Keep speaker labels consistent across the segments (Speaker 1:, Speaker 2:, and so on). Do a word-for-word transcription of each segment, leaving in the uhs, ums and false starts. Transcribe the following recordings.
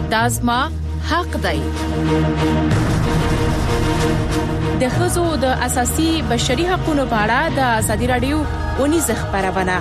Speaker 1: دا زما حق دی. د ښځو د اساسي بشري حقوقو په اړه د ازادي رادیو ونیزه خبرونه.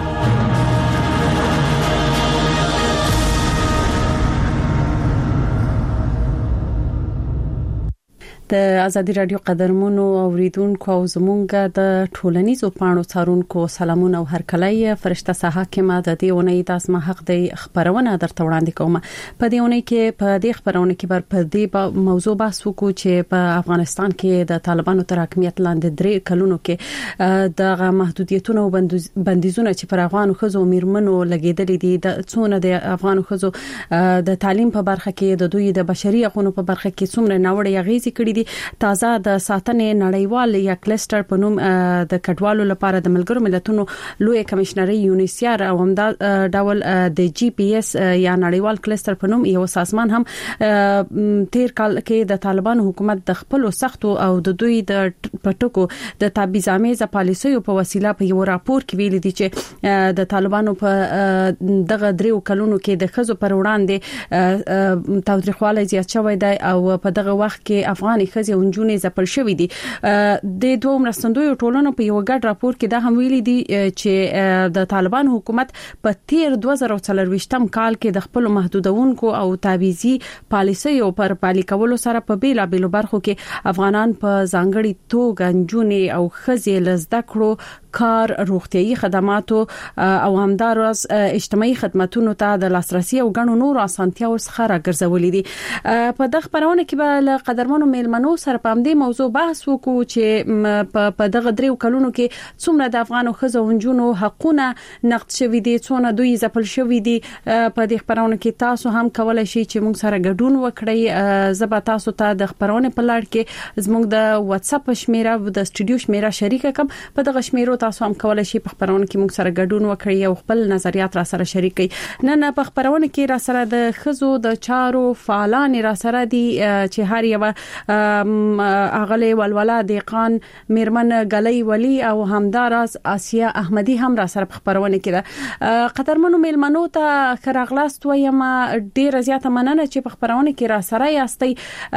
Speaker 2: د ازادي رادیو قدرمنو اوریدونکو او زمونږ د ټولنیزو پاڼو څارونکو سلامونه او هرکلای. فرشته ساحه کې ما د دې اونۍ د اسما حق د خبرونه درته وړاندې کوم. په دې اونۍ کې په دې خبرونه کې بر په دې موضوع بحث وکړو چې په افغانستان کې د طالبانو تر حکومت لاندې درې کلونو کې د محدودیتونو او بندیزونو چې پر افغان خزو میرمنو لګیدلې دي د څونه د افغان خزو د تعلیم په برخه کې د دوی د بشري حقوقو په برخه کې څومره ناوړه غیزي کړي. تازه د ساتنې نړیوال یا کلستر په نوم د کډوالو لپاره د ملګرو ملتونو لوی کمشنري یونیسیار او هم د ډول د جی پی ایس یا نړیوال کلستر په نوم یو سازمان هم تیر کال کې د طالبان حکومت د خپل سختو او د دوی د پټکو د تبعیضامیزه پالیسیو په وسیله په یو راپور کې ویل دي چې د طالبانو په دغه دریو کلونو کې د خزو پر وړاندې تاوتریخوالی زیات شوی دی او په دغه وخت کې افغان خزي اونجونه زپل شوې دي. د دوه مرستندوی ټولنو په یو ګډ راپور کې دا هم ویلي دي چې د طالبان حکومت په تیر دوه زره څلرويشتم کال کې د خپل محدودونکو او تعویضي پالیسیو پر پالي کولو سره په بیلا بیلو برخو کې افغانان په ځانګړي توګه اونجونه او خزي لزده کړو کار، روغتيایي خدماتو او همدارس اجتماعي خدماتونو ته د لاسرسي او غنو نور اسانتیاو څخه راګرځولې دي. په دغه خبرونه کې به قدرمنو میلمنو سره په دې موضوع بحث وکړو چې په دغه دریو کلونو کې څومره د افغانو خزو اونجونو حقونه نقد شوي دي، څونه دوی زپل شوي دي. په دې خبرونه کې تاسو هم کولای شئ چې موږ سره ګډون وکړئ. زبا تاسو ته د خبرونه په لړ کې زموږ د واتس اپ شمیره د استودیو شمیره شریک کوم. په دغه شمیرو تاسو هم کولای شئ په خبرونه کې موږ سره ګډون وکړئ او خپل نظریات را سره شریک کړئ. نن په خبرونه کې را سره د خزو د چارو فعالان را سره دي چې هر یو اغلی ولولا دیقان میرمن غلی ولی او همدارس آسیا احمدی هم را سره په خبرونه کې ده. قدرمنو میلمنو ته خراغلاست وایم، ډیر زیاته مننه چې په خبرونه کې را سره یاستئ.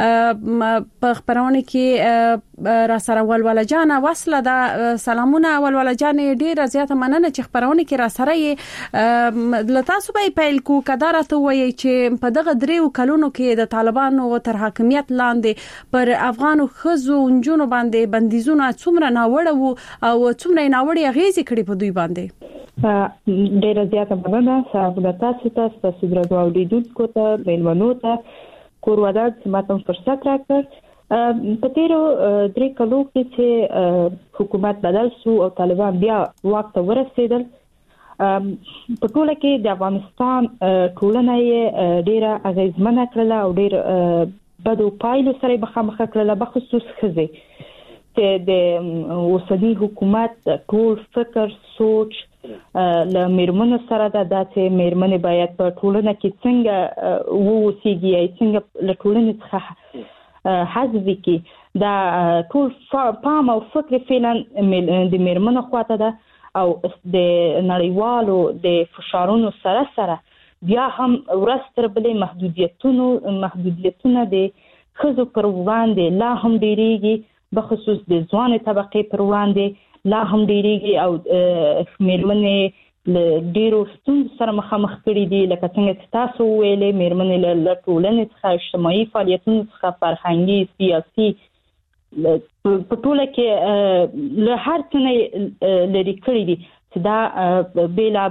Speaker 2: په خبرونه کې را سره ولولا جان وصله ده. سلامونه ولولا جان، ډیر زیاته مننه چې خبرونه کې را سره یې. لتاسو به پیل کو کدارته وایي چې په دغه دریو کلونو کې د طالبانو تر حاکمیت لاندې پر افغانو خزو اونجونو باندې بندیزونه څومره ناوړه وو او څومره ناوړه غیزي کړي په دوی باندې.
Speaker 3: ډیر زیاته مننه صاحب تاسو ته تاسو درو اوریدونکو ته میلمنو ته کور وداد چې ماته فرصت راکړ. په تیرو درې کلو کې چې حکومت بدل شو او طالبان بیا واک ته ورسېدل، په ټوله کې د افغانستان ټولنه یې ډیره اغیزمنه کړله او ډیر بدو پایلو سره مخامخ کړله، بخصوص ښځې چې د اوسني حکومت ټول فکر سوچ له میرمنو سره ده چې میرمنې باید په ټولنه کې څنګه ووسیږي، څنګه له ټولنې څخه حذف کی. دا ټول پام او فکر فعلا د میرمنو خواته ده او د نړیوالو د فشارونو سره سره بیا هم ورستر بلې محدودیتونو محدودیتونه د خزو پر وړاندې لا هم ډیریږي، بخصوص د ځوان طبقه پر وړاندې لا هم ډیریږي او میرمنې له ډیرو ستونزو سره مخامخ کړي دي. لکه څنګه چې تاسو ویلې میرمنې له ټولنې څخه اجتماعي فعالیتونو څخه فرهنګي سیاسي په ټوله کې له هر څه نه لرې کړي دي چې دا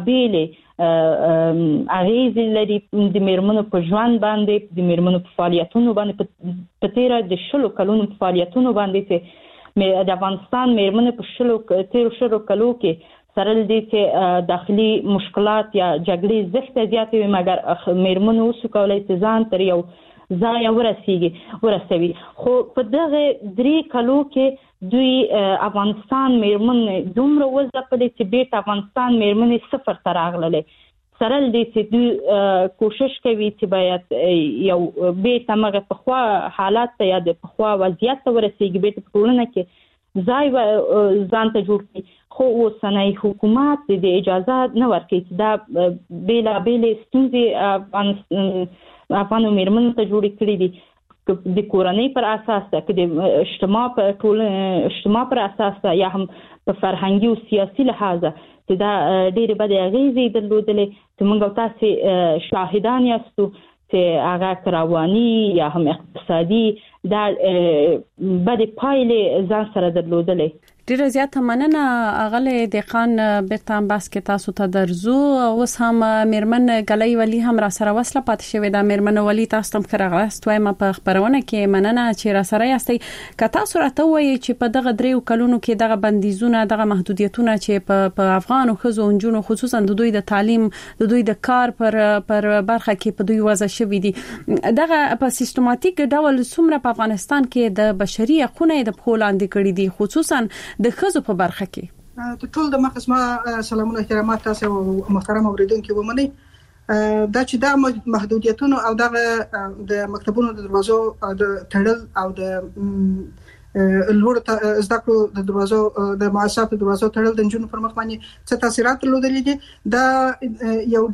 Speaker 3: بېلابېلې اغېزې لري د میرمنو په ژوند باندې، د میرمنو په فعالیتونو باندې، په تیره د شلو کلونو په فعالیتونو باندې چې د افغانستان میرمنې په شلو تیرو شلو کلو کې سره دې چې داخلي مشکلات یا جګړې زښته زیاتې وي، مګر میرمنو اوس کولای شي ځان تر یو ځای ورسیږي ورسوي. خو په دغه درې کلو کې دوی افغانستان میرمنې دومره وځپلې چې بیرته افغانستان میرمنې صفر ته راغللې. سره دې چې دوی کوشش کوي چې باید یو بیرته مغه پخوا حالات ته یا د پخوا وضعیت ته ورسیږي، بیرته په ټولنه کې ځای ځان ته جوړ کړي، خو اوسنۍ حکومت د اجازه نه ورکوي چې دا بېلابېلې ستونزې افغانو میرمنو ته جوړې کړي دي، د کورنۍ پر اساس ده، که د اجتماع په ټول اجتماع پر اساس ده، یا هم په فرهنګي او سیاسي لحاظه چې دا ډېرې بدې اغېزې درلودلې چې موږ او تاسې شاهدان یاستو چې هغه رواني یا هم اقتصادي دا بدې پایلې ځان سره درلودلې.
Speaker 2: ډیره زیاته مننه اغله دقان بیرته بس کې تاسو ته درزو. اوس هم میرمن غلۍ ولی هم را سره وسله پات شوې ده. میرمن ولی تاسو تم خرغاست وایم په خبرونه کې مننه چې را سره یاستئ. که تاسو راته وایي چې په دغه دریو کلونو کې دغه بندیزونه دغه محدودیتونه چې په په افغان ښځو او نجونو خصوصا د دوی د تعلیم د دوی د کار پر پر برخه کې په دوی وضع شوې دي، دغه په سیستماتیک ډول څومره په افغانستان کې د بشري حقوقو د پخولاندې کړي دي، خصوصا د خزو په برخه کې؟
Speaker 4: ته ټول د مخصما سلامونه احترامات تاسو محترم اوریدونکو ومني. دا چې دا محدودیتونه او دغه د مکتبونو د دروازو د تړل او د لوړ زده کړو د دروازو د مؤسساتو د دروازو تړل د جنونو پر مخ باندې څه تاثیرات درلودلې دي، دا یو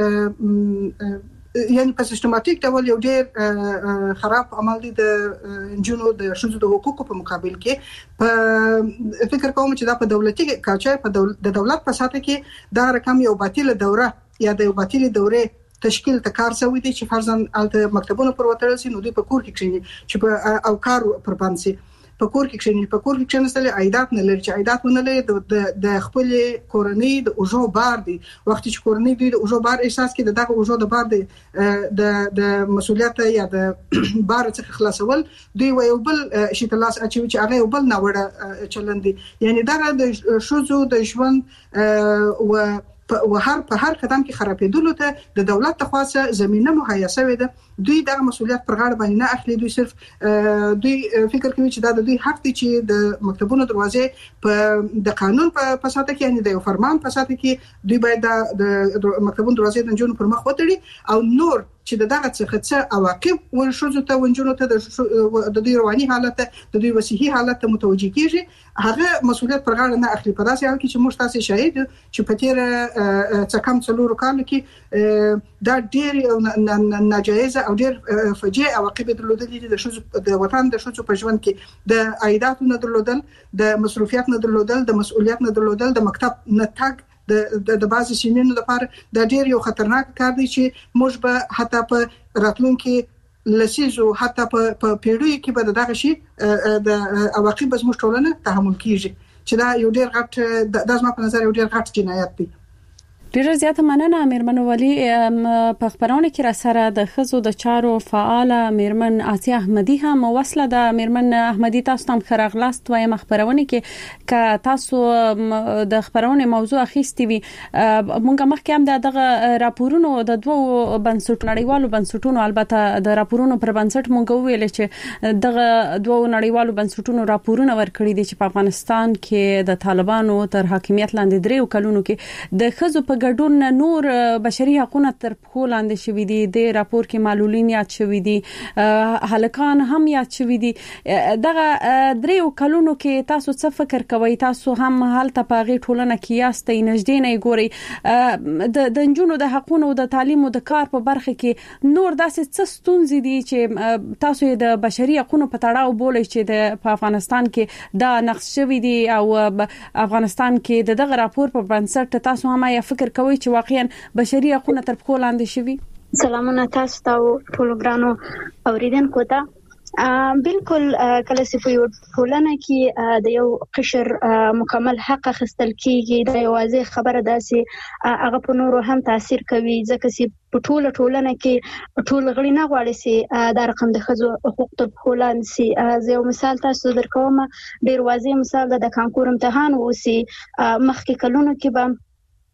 Speaker 4: ډېر یعنی په سیستماتیک ډول یو ډېر خراب عمل دی د جنونو د شذو د حقوقو په مقابل کې. په فکر کوم چې دا په دولتي کاچای په د دولت په ساته کې دا رقم یو باطل دوره یا د یو باطل دوره تشکیل تکار سوي دي چې فرضاً الته مکتبونو پر وترل سي نو دوی په کور کې کښیني چې په او کار پر باندې سي په کور کې کښیني په کور کې کښینستل عیدات نه لري، چې عیدات نه لري د خپل کورنۍ د اوجو بار دي. وخت چې کورنۍ دوی د اوجو بار احساس کوي دغه اوجو د بار دی د د مسولیت یا د بار څخه خلاصول دوی یو بل شي تلاس اچوي چې هغه یو بل نه وړه چلندي. یعنی دغه د شوزو د ژوند او و هر په هر قدم کې خرابېدلو ته د دولت تخواصه زمينه مهیا شوې ده. دوی دغه مسولیت پر غاړه باندې نه اخلي، دوی صرف دوی فکر کوي چې دا د دوی حق دی چې د مکتبونو دروازې په د قانون په ساته کې یعنی د یو فرمان په ساته کې دوی باید د مکتبونو دروازې د جنونو پر مخ وتړي او نور چې دغه څه څه عواقب ورشوزو ته ونجونو ته د دوی رواني حالت د دوی وصحي حالت ته متوجي کیږي، هغه مسولیت پر غاړه نه اخلي. په داسې حال کې چې موږ تاسو شاهد چې په تیر څه کم څلورو کالو کې دا ډېر ناجایز او ډېر فجیع عواقب درلودلې دي د شوزو د وطن د شوزو په ژوند کې، د عایداتو نه درلودل، د مصروفیت نه درلودل، د مسؤلیت نه درلودل، د مکتب نه تګ د د بازي سینونو لپاره د ډېر یو خطرناک کار دی چې موږ به حتی په راتلونکي لسیزو حتی په پیړیو کې به دغه شي د عواقب زموږ ټولنه تحمل کیږي، چې دا یو ډېر غټ د زما په نظر یو ډېر غټ جنایت دی.
Speaker 2: ډیره زیاته مننه میرمن ولی. په خبرونه کې را سره د خزو د چارو فعال میرمن آسیا احمدی هم وصله ده. میرمن احمدی تاسو هم خرغلاست وایم خبرونه کې ک تاسو د خبرونه موضوع اخیستی وي. مونږه مخکې هم دغه راپورونو د دوو بنسټ نړیوالو بنسټونو البته د راپورونو پر بنسټ مونږ ویل چې دغه دوو نړیوالو بنسټونو راپورونه ورکړي دي چې په افغانستان کې د طالبانو تر حاکمیت لاندې دریو کلونو کې د خزو په ګډون نور بشري حقوقونه تر پخو لاندې شوي دي. د راپور کې معلولین یاد شوي دي، هلکان هم یاد شوي دي. دغه دریو کلونو کې تاسو څه فکر کوئ؟ تاسو هم هلته په غي ټولنه کې یاستئ، نږدې نه ګورئ د د نجونو د حقوقو د تعلیم او د کار په برخه کې نور داسې څه ستونزې دي چې تاسو د بشري حقوقو په تړاو بولئ چې د په افغانستان کې دا نقش شوي دي او افغانستان کې دغه راپور په بنسټ تاسو هم یا فکر کوي چې واقعا بشري حقوقونه تر پخو لاندې شوي؟
Speaker 5: سلامونه تاسو ته ټول ګرانو اوریدونکو ته. بالکل کله چې په یو ټولنه کې د یو قشر مکمل حق اخیستل کیږي د یوازې خبره داسي هغه په نورو هم تاثیر کوي، ځکه چې په ټول ټولنه کې ټول غړي نه غواړي چې دا رقم د خزو حقوق تر پخو لاندې سي. زه یو مثال تاسو درکوم، ډیر واضح مثال د کانکور امتحان وسی مخکې کلونو کې به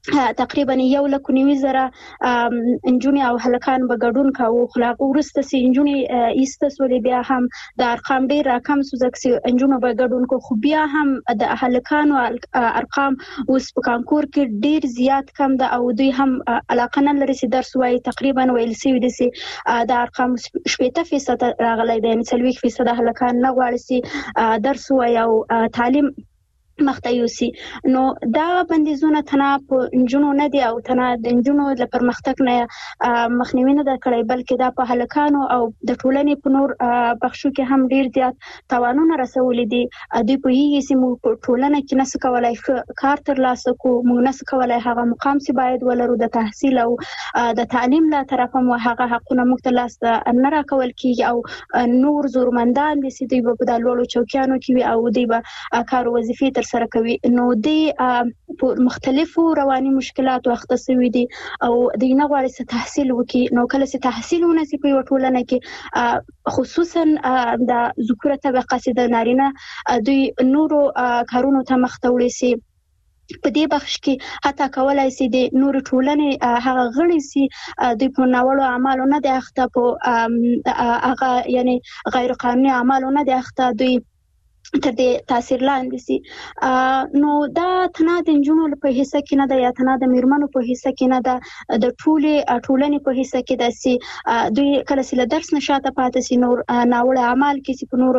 Speaker 5: تقریبا یو لک نیوي زره انجونی او هلکان به ګډون کاوه. خو لا ورسته سي انجونی ایسته سولې بیا هم د ارقام ډیر راکم سو ځکه چې انجونو به ګډون کو، خو بیا هم د هلکانو ارقام اوس په کانکور کې ډیر زیات کم ده او دوی هم علاقه نه لري چې درس وایي. تقریبا ویل سي د سي د ارقام شپږ فیصد راغلی دی، یعنی څلوېښت فیصد هلکان نه غواړي چې درس وایي او تعلیم مخته یوسي. نو دا بندیزونه تنه په انجونو نه دي او تنه د انجونو د پرمختګ نه مخنیوي نه کړی، بلکې دا په هلکانو او د ټولنې په نور بخشو کې هم ډیر زیات تاوانونه رسولي دي. دوی په یوه سیمه په ټولنه کې نس کولای کار ترلاسه کو، موږ نس کولای هغه مقام چې باید ولرو د تحصیل او د تعلیم له طرفه مو هغه حقونه موږ ته لاس نه راکول کیږي او نور زورمندان دي چې دوی په د لوړو چوکیانو کې وي او دوی به کار وظیفې سره کوي. نو د مختلفو رواني مشکلات وخت سوي دي او د نه غواړي چې تحصیل وکي. نو کله چې تحصیل ونسي په ټولنه کې خصوصا د ذکور طبقه چې د نارینه دوی نورو کارونو ته مخته وړي سي په دې بخش کې حتی کولای سي د نور ټولنې هغه غړي سي دوی په ناوړو اعمالو نه د اخته په هغه یعنی غیر قانوني اعمالو نه د اخته دوی تر دې تاثیر لاندې سي. نو دا تنه د انجونو په حصہ کې نه ده یا تنه د میرمنو په حصہ کې نه ده، د ټولې ټولنې په حصہ کې ده سي دوی کله چې له درس نشاته پاتې سي نور ناوړه اعمال کې سي په نور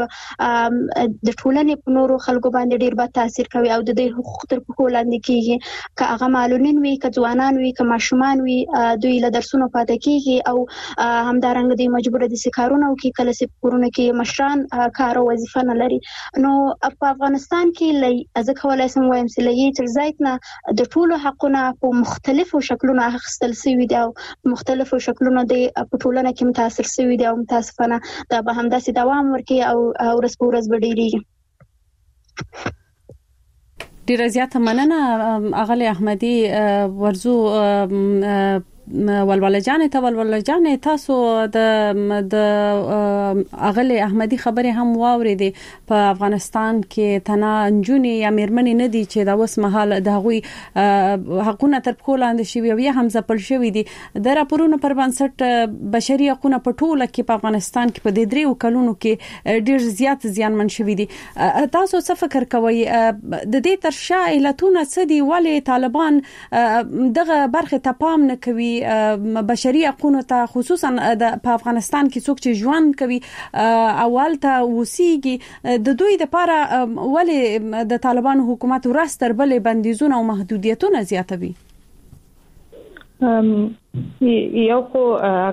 Speaker 5: د ټولنې په نورو خلکو باندې ډیر بد تاثیر کوي او د دې حقوق تر پښو لاندې کیږي. که هغه معلولین وي، که ځوانان وي، که ماشومان وي، دوی له درسونو پاتې کیږي او همدارنګه دوی مجبور دي چې کارونه وکړي کله چې کورونه کې مشران کار او وظیفه نه لري. نو په افغانستان کې لې از کولای سم وایم چې لې تر زیات نه د ټولو حقونه په مختلفو شکلونو اخیستل شوی دي او مختلفو شکلونو د په ټولنه کې متاثر شوی دي او متاسفانه دا به همداسې دوام ورکړي او ورځ په ورځ بدلیږي.
Speaker 2: ډیره زیاته مننه اغلی احمدي. ورزو ولوله جان ته ولوله جان تاسو د د اغلی احمدي خبره هم واوریدې په افغانستان کې تنا انجونی یا میرمنې نه دي چې دا وس مهال د غوي حقونه تر پخو لاندې شوی او یا هم ځپل شوی دي. د راپورونو پر بنسټ بشري حقوقونه په ټوله کې په افغانستان کې په دې درې کلونو کې ډیر زیات زیانمن شوی دي. تاسو څه فکر کوئ د دې ترشا علتونه څه دي؟ ولی طالبان دغه برخه ته پام نه کوي بشري حقوقو ته، خصوصا په افغانستان کې څوک چې ژوند کوي اول ته وسیږي د دوی لپاره ولی د طالبان حکومت ورستر بل بندیزونه او محدودیتونه زیاتوي؟
Speaker 3: یو خو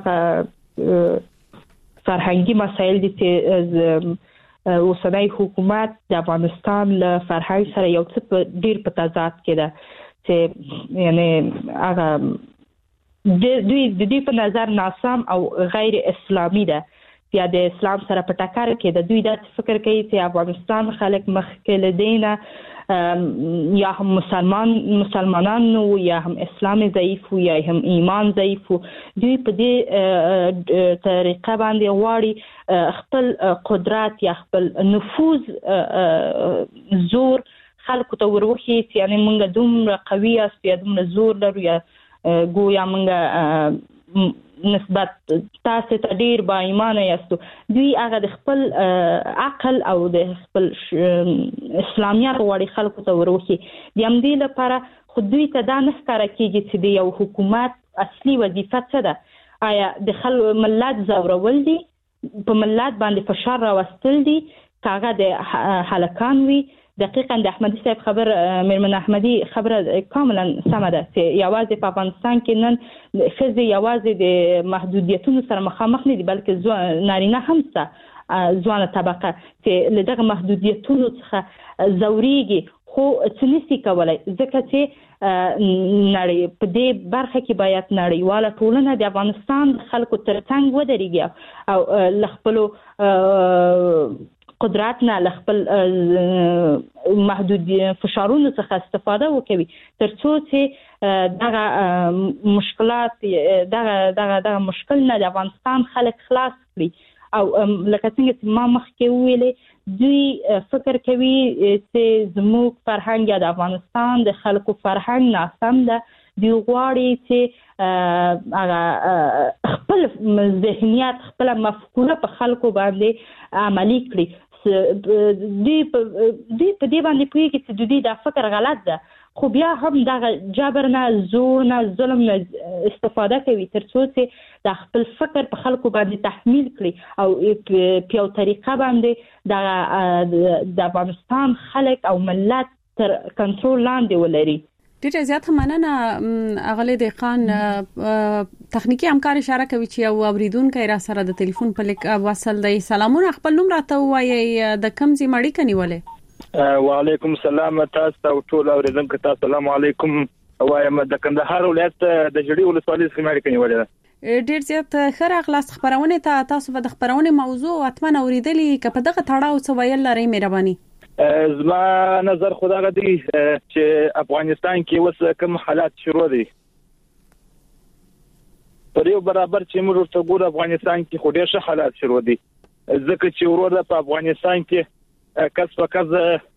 Speaker 3: فرهنګي مسایل دي چې اوسنۍ حکومت د افغانستان له فرهنګ سره یو څه ډیر په تضاد کې ده چې یعنی هغه د دوی د دې په نظر ناسم او غیر اسلامي ده. بیا د اسلام سره په ټکر کې د دوی د فکر کوي چې افغانستان خلک مخکې لدینه یا هم مسلمان مسلمانان نو یا هم اسلام ضعیف یا هم ایمان ضعیف. دوی په دې طریقه باندې غواړي خپل قدرت یا خپل نفوذ زور خلکو ته وروخي چې یعنی موږ دومره قوي یاست یا دومره زور لرو یا گویا منګه نسبت تاسو ته ډیر با ایمانه یاستو. دوی هغه د خپل عقل او د خپل اسلامیت غوړي خلکو ته وروخي. د همدې لپاره خو دوی ته دا نه ښکاره کیږي چې د یو حکومت اصلي وظیفه څه ده. آیا د خلکو ملت زورول دي، په ملت باندې فشار راوستل دي، کاغه د هلکان وي. دقیقاً د احمدي صاحب خبر میرمن احمدي خبره کاملا سمه ده چې یوازې په افغانستان کې نن ښځې یوازې د محدودیتونو سره مخامخ نه دي بلکې نارینه هم شته ځوانه طبقه چې له دغه محدودیتونو څخه ځورېږي خو څه نشي کولی ځکه چې نړۍ په دې برخه کې باید نړیواله ټولنه د افغانستان خلکو ترڅنګ ودرېږي او له خپلو قدرت نه له خپل محدود فشارونو څخه استفاده وکوي ترڅو چې دغه مشکلات دغه دغه دغه مشکل نه د افغانستان خلک خلاص کړي. او لکه څنګه چې ما مخکې ویلې دوی فکر کوي چې زموږ فرهنګ د افغانستان د خلکو فرهنګ ناسم ده دی غواړي چې هغه خپل ذهنیت خپل مفکوره په خلکو باندې عملي کړي. دی په دې باندې پوهیږي چې د دې د فکر غلط ده، خو بیا هم د جبر نه، زور نه، ظلم نه استفاده کوي ترڅو چې د خپل فکر په خلکو باندې تحمیل کړي او په یو طریقه باندې د افغانستان خلک او ملت تر کنټرول لاندې ولري.
Speaker 2: ډیره زیاته مننه اغلی دهقان. تخنیکی همکار اشاره کوي چې یو اوریدونکو را سره د ټلیفون په لیک وصل دی. سلامونه، خپل نوم راته وایي، د کوم ځای مړی کني ولې؟
Speaker 6: وعلیکم السلام تاسو او ټول اوریدونکو ته السلام علیکم. وایم د کندهار ولایت د جړی ولسوالۍ څخه مړی کني ولې.
Speaker 2: ډیر زیات خیر اغلاس خبرونه ته تاسو د خبرونه موضوع اتمن اوریدلې ک په دغه تړاو څه ویل لري مهرباني؟
Speaker 6: زما نظر خدای غدي چې افغانستان کې اوس کوم حالات شروع دي پر یو برابر چې موږ ورته ګورو افغانستان کې خو ډېر ښه حالات شروع دي، ځکه چې ورور په افغانستان کې کس په کس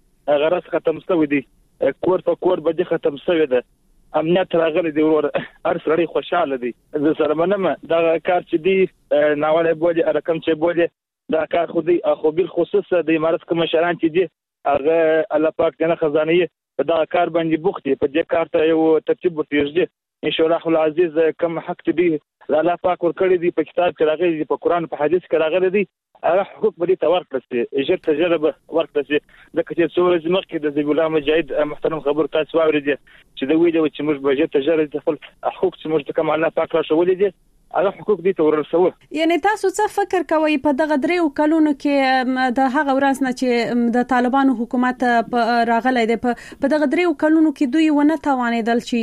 Speaker 6: غرض ختم شوی دی، کور په کور به ختم شوی دی، امنیت راغلی دی، ورور هر سړی خوشاله دی. زه سره منم دا کار چې دی ناوله بولی رقم چې بولی دا کار خو دی، خو بل خصوص د امارات کوم مشران چې دی هغه الله پاک دنه خزانه په دا کار باندې بوختي، په دې کار ته یو ترتیب ورتیږي ان شاء الله العزیز. کوم حق دې الله پاک ورکړي دي په کتاب کې راغلي دي، په قران په حدیث کې راغلي دي، هغه حقوق به دې تورکړي شي، اجر تجربه ورکړي شي. ځکه چې څو ورځې مخکې د ذبیح الله مجاهد محترم خبر تاسو واورېدل چې د ویډیو چې موږ به اجر تجربه خپل حقوق چې موږ کوم الله پاک راښولې دي هغه حقوق دي تور رسول.
Speaker 2: یعنی تاسو څه فکر کوئ په دغه دریو کلونو کې د هغه ورځ نه چې د طالبانو حکومت راغلی دی، په دغه دریو کلونو کې دوی ونه توانیدل چې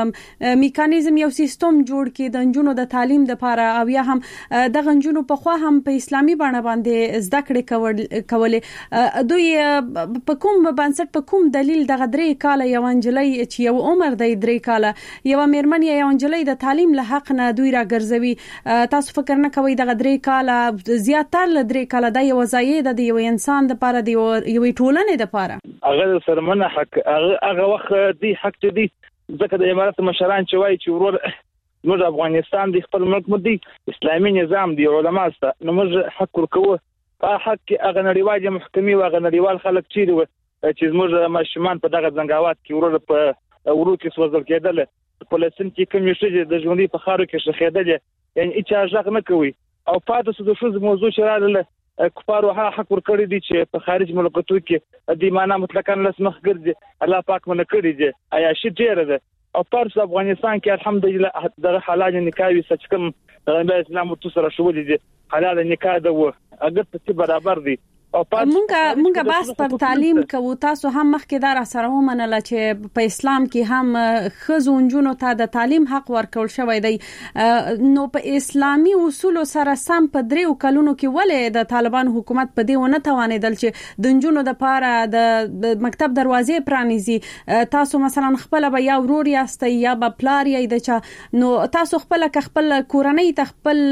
Speaker 2: یو میکانیزم یو سیستم جوړ کړي د نجونو د تعلیم لپاره، او یا هم دغه نجونو په خوا هم په اسلامي بڼه باندې زده کړې کولې؟ دوی په کوم بنسټ په کوم دلیل دغه درې کاله یو انجلۍ چې یو عمر دی درې کاله یو میرمن یو انجلۍ د تعلیم له حق نه دوی راګرځوي؟ تاسو فکر نه کوئ دغه درې کاله زیاتره ل درې کاله د یو ځای د یو انسان د لپاره د یو ټولنې د لپاره
Speaker 6: هغه سرمنه حق هغه وخت دی حق دی، ځکه د امارات مشران چې وایي چې ورور موږ افغانستان د خپل ملک مدي اسلامي نظام دی علماء سره نو موږ حق ورکوه په حق هغه نړیوال محکمې او هغه نړیوال خلک چیرې و چې موږ ماشومان په دغه زنګاوات کې ورور په ورو کې سوځل کېدل، فلسطین کې کوم شي د ژوندۍ په خارو کې شخېدل، یعنی هیڅ ځاګ نه کوي. او پاتې سود شو موضوع چې رااله کفارو ها حق ور کړی دي چې په خارج ملکاتو کې د معنا مطلقاً لسمخ ګرځي، الله پاک مونږ کړی دي آیا شي ډیر ده. او پرس افغانستان کې الحمدلله د حلال نکاح سچ کوم د اسلام تو سره شو دي حلال نکاح ده اگر په برابر دي.
Speaker 2: مونږه مونږه بس پر تعلیم کوو، تاسو هم مخکې دا را سره ومنله چې په اسلام کې هم ښځو نجونو ته د تعلیم حق ورکول شوی دی، نو په اسلامي اصول سره سم په دریو کلونو کې ولې د طالبان حکومت په دې ونه توانیدل چې د نجونو د پاره د مکتب دروازې پرانیزي؟ تاسو مثلا خپل به یا ورور یاست یا به پلار یې د چا، نو تاسو خپل ک خپل کورنۍ ته خپل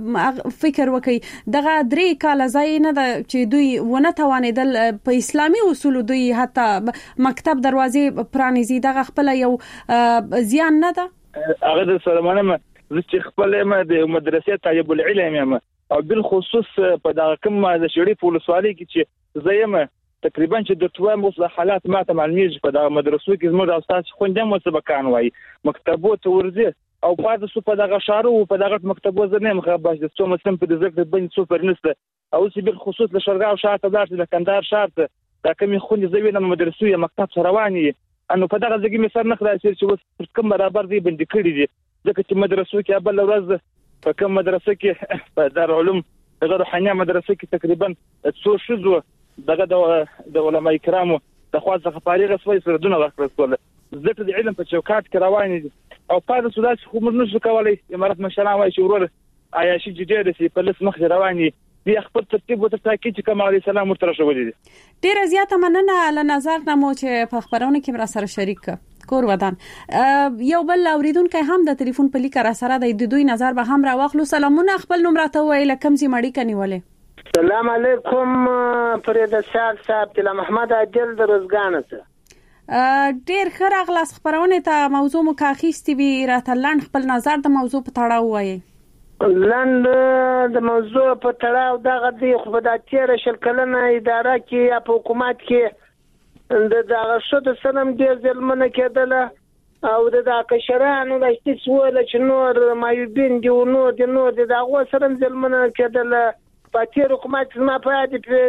Speaker 2: فکر وکړئ دغه درې کاله ځای نه ده چې دوی ونه توانیدل په اسلامي اصول دوی حتی مکتب دروازې پرانیزي، دغه خپل یو زیان نه ده؟
Speaker 6: هغه د سلمانه چې خپل ما د مدرسې طالب العلم یم او بل خصوص په دغه کوم د شریف ولسوالۍ کې چې زېمه تقریبا چې د توه مو حالات ما ته معلومیږي په دغه مدرسو کې زموږ استاد خوندم مسبقان وای مکتبو ته ورځي او پاتې سو په دغه شارو په دغه مکتبو زنه مخه باش د څو مسلم په ذکر بین سوپر نسته او چې بل خصوص له شرقاو شاته دارته د کندهار شارته دا کومي خوني زوینه مدرسو یا مکتب سره رواني انو په دغه ځګي مې سر نه خلاص چې اوس کوم برابر دی بند کړی دي، ځکه چې مدرسو کې بل ورځ په کوم مدرسه کې په دارالعلوم دغه روحانيه مدرسه کې تقریبا څو شذو دغه د علماء کرامو د خواصه خبري غسوي سره دونه ورکړل ځکه د علم په چوکاټ کې رواني دي. او پاتې سوداس خو موږ نشو کولای امارات مشران وایي چې ورور آیا شي جدي دي په لس مخ رواني دی خپل ترتیب او تاکید چې کوم علی سلام ورته شوې دي.
Speaker 2: ډیر زیاته مننه له نظر نمو چې په خبرونه کې مرا سره شریک کور ودان. یو بل اوریدونکو هم د ټلیفون په لیک را سره د دوی نظر به هم را واخلو. سلامونه، خپل نوم راته وایي لکم زی مړی کني ولې؟
Speaker 7: سلام علیکم فرید صاحب صاحب تل محمد عادل د روزګان څخه.
Speaker 2: ډیر ښه راغلاست خبرونه ته موضوع مو کاخیستي وی راته لاند خپل نظر د موضوع په تړاو وایي.
Speaker 7: لاند د موضوع په تړاو دغه دی خو د تیر شل کلنه اداره کې یا په حکومت کې د دغه شته سنم ډیر ځلمنه کېدله او د کشرانو د استثوال چې نور مایوبین دی نو د نو د دغه سره ځلمنه کېدله په تیر حکومت ما په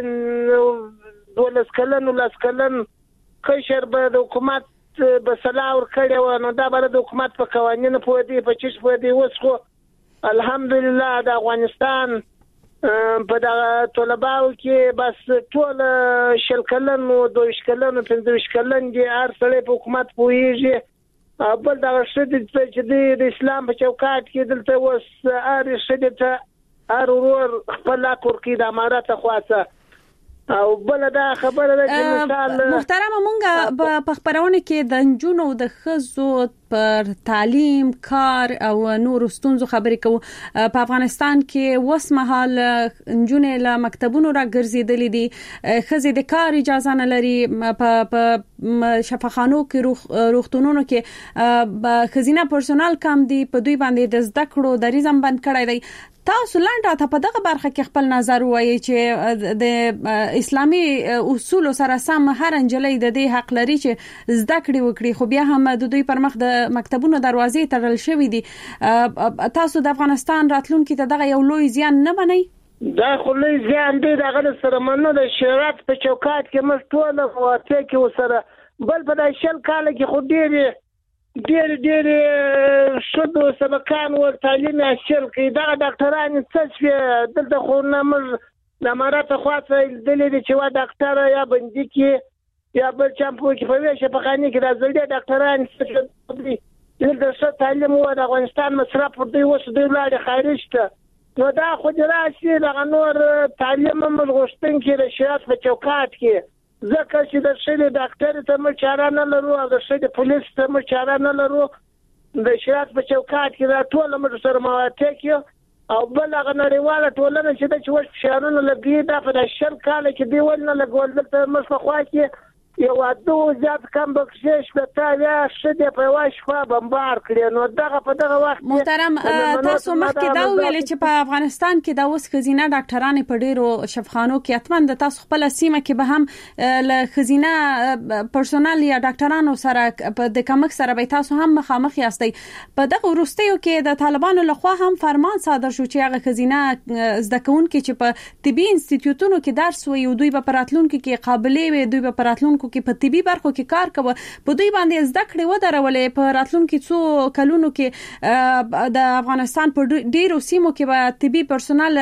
Speaker 7: دې دولس کلن ولس کلن کشر به د حکومت به صلاح ورکړی و نو دا به د حکومت په قوانینو په دې په چش په دې اوس خو الحمدلله د افغانستان په دغه طلباو کې بس ټول شل کلن او دوه کلن او پنځه کلن دي هر سړی په حکومت پوهیږي بل دغه شته چې د اسلام په چوکاټ کې دلته اوس هر شته ته هر ور خپل کور کې د امارات خواصه او بل دا خبره ده چې مثال
Speaker 2: محترم مونږه په خبرونه کې د نجونو د خزو پر تعلیم کار او نور ستونزو خبرې کوو. په افغانستان کې وس مهال نجونې له مکتبونو را ګرځېدلې دي، خزې د کار اجازه نه لري، په شفاخانو کې روغتونونو کې خزینه پرسونل کم دي، په دوی باندې د زده کړو دریزم بند کړی دی. تاسو لاندې ته په دغه برخه کې خپل نظر وایي چې د اسلامي اصول سره سم هر انجلۍ د دې حق لري چې زده کړې وکړي، خو بیا هم د دوی پر مخ د مکتبونو دروازې تړل شوې دي. تاسو د افغانستان راتلونکي ته دغه یو لوی زیان نه بنئ؟
Speaker 7: دا خو لوی زیان دی دغه سره منو د شریعت په چوکاټ کې مش ټول واته کې وسره بل په شل کال کې خو ډېر ډېر ډېر شدو سبقان او تعلیم حاصل کړي. دا ډاکټران څه دلته خو نه مر د امارات خواصه دلې چې وا ډاکټر یا بندي کې یا بل چمپو کې په ویشه په خاني کې د زړه ډاکټران څه دلته څه تعلیم او د افغانستان مصرف پر دوی وسو دی لاړ خارج ته نو دا خو دراسي د نور تعلیم موږ غوښتن کې د شریعت په چوکاټ کې ځکه چې د شری ډاکټر ته مو چاره نه لرو او د شری پولیس ته مو چاره نه لرو د شریعت په چوکاټ کې دا ټول موږ سره موافق یو او بل هغه نړیواله ټولنه چې د چوش فشارونه لګي دا په شل کال کې دی ول نه لګول دلته مخ په خوا کې یو اته زیات کم بخشش په تاویا شته په واشفه بمبار کړي نو دغه په دغه وخت
Speaker 2: محترم تاسو مخکې دا ویل چې په افغانستان کې دا اوس خزینه ډاکټران په ډیرو شفاخانو کې اتمن د تاسو خپل سیمه کې به هم ل خزینه پرسونل یا ډاکټرانو سره په د کمک سره به تاسو هم مخامخ یاستئ. په دغه وروستیو کې د طالبانو لخوا هم فرمان صادر شو چې هغه خزینه زده کوونکي چې په طبي انسټیټیوټونو کې درس وي او دوی په راتلونکو کې قابلیت وي دوی په راتلونکو کې په طبي برخو کې کار کوي په دوی باندې زده کړې و درولې په راتلونکو څو کلونو کې د افغانستان په ډیرو سیمو کې به طبي پرسونل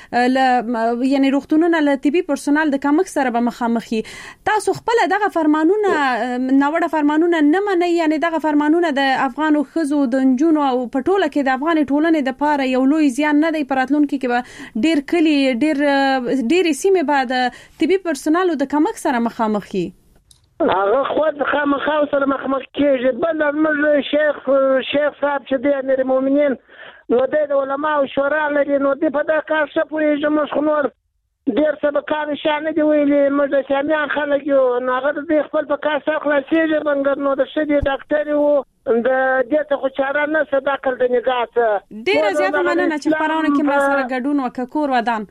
Speaker 2: یعنی روغتونونه له طبي پرسونل د کمک سره به مخامخي. تاسو خپل دغه فرمانونه نوړه فرمانونه نه منئ یعنی دغه فرمانونه د افغانو خزو د نجونو او په ټوله کې د افغان ټولنې د پاره یو لوی زیان نه دی. په راتلونکو کې به ډیر کلی ډیر ډیر سیمه بعد طبي پرسونل د کمک سره مخامخي.
Speaker 7: هغه خود خامخا سره مخمخ کېږي. بل موږ شیخ شیخ صاحب چې دی امیر المؤمنین نو د علماء او شورا لري نو د په دا کار څه پوهیږي موږ خنور ډیر سبقان شانه دی ویلي موږ د سامیان خلک یو نو هغه د خپل په کار څخه خلاصېږي منګر نو د شدي ډاکټر وو د دې ته خو چاره نه صداقت د نگاه
Speaker 2: ډیر زیاته مننه چې خبرونه کې ما سره ګډون وکړور ودان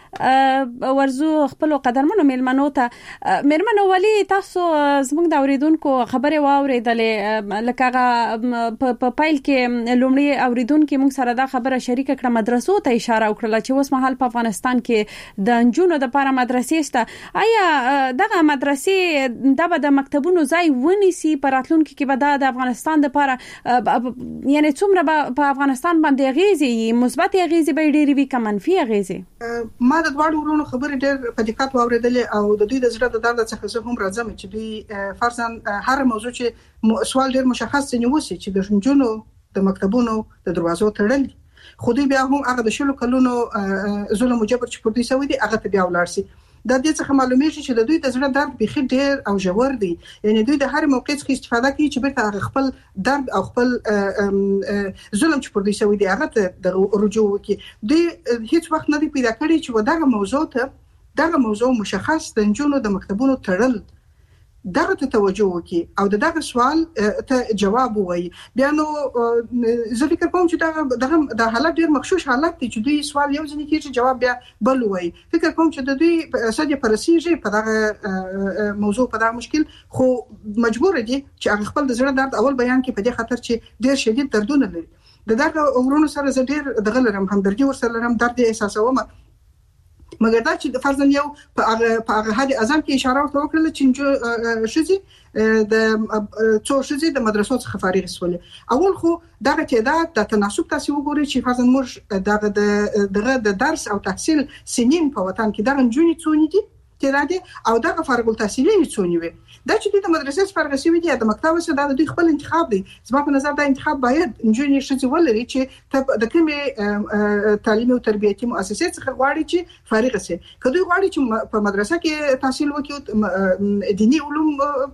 Speaker 2: ورزو خپل قدرمنو ملمنو ته مرمنو ولی تاسو زموږ د اوریدونکو خبره واوریدلې لکه په پایل کې لومړی اوریدونکو موږ سره دا خبره شریک کړه مدرسو ته اشاره وکړه چې اوس مهال په افغانستان کې د انجونو د لپاره مدرسې شته. آیا دغه مدرسې د د مکتبونو ځای ونیسي په راتلونکو کې به د افغانستان د لپاره یعنی څومره په افغانستان باندې اغیزې مثبت اغیزې به ډېری وي که منفي اغیزې؟
Speaker 4: ما د دواړو ورونو خبرې ډېر په دقت واوریدلې او د دوی د زړه د درد څخه زه هم راځم چې دوی فرضاً هر موضوع چې سوال ډېر مشخص نیوسي چې د شنجونو د مکتبونو د دروازو تړل خو دوی بیا هم هغه د شلو کلونو ظلم او جبر چې پر دوی سوي دي هغه ته بیا ولاړ سي. د دې څخه معلومیږي چې د دوی د زړه درد بيخي ډېر او ژور دی یعنی دوی د هر موقع څخه استفاده کوي چې بیرته خپل درد او خپل ظلم چې پر دوی سوي دي هغه ته د رجوع کوي. دوی هیڅ وخت نه دی پیدا کړی چې وداغه موضوع ته دغه موضوع مشخص د جنونو د مکتبونو تړل دغه ته توجه وکړي او دغه سوال ته جواب ووایي. بیا نو زه فکر کوم چې دغه دغه د حالت ډیر مخشوش حالت دی چې دوی سوال یو ځنې کیږي جواب بیا بل وایي. فکر کوم چې د دوی سده پرسیږي په دغه موضوع په دغه مشکل، خو مجبور دي چې هغه خپل د زړه درد اول بیان کړي په دې خاطر چې ډیر شدید دردونه لري. د دغه ورونو سره زه ډیر دغه لرم، همدردي ورسره لرم، درد احساسوم. مګر دا چې د فرضاً یو په هغه په هغه حد اعظم کې اشاره ورته وکړل چې شذي د څو شذي د مدرسو څخه فارغ شول. اول خو دغه تعداد د تناسب تاسو وګورئ چې فرضاً موږ دغه دغه د درس او تحصیل سنین په وطن کې دغه جونې څونې دي تعداد او دغه فارغ التحصیلي څونې وي. دا چې د مدرسې فارغ شوی دي د مکتب څخه د دوی خپل انتخاب دی. زما په نظر دا انتخاب باید جونې شذي ولري چې د کومې تعلیمي او تربیتي مؤسسې څخه غواړي چې فارغ شي. کله غواړي چې په مدرسه کې تحصیل وکړي، دینی علوم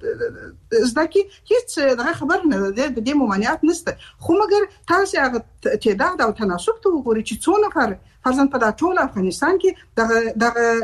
Speaker 4: زده کړي، هیڅ دغه خبر نه ده، د دې ممانعت نشته. خو مګر تاسو هغه تعداد او تناسب ته وګورئ چې څو نفر فرضاً په ټول افغانستان کې دغه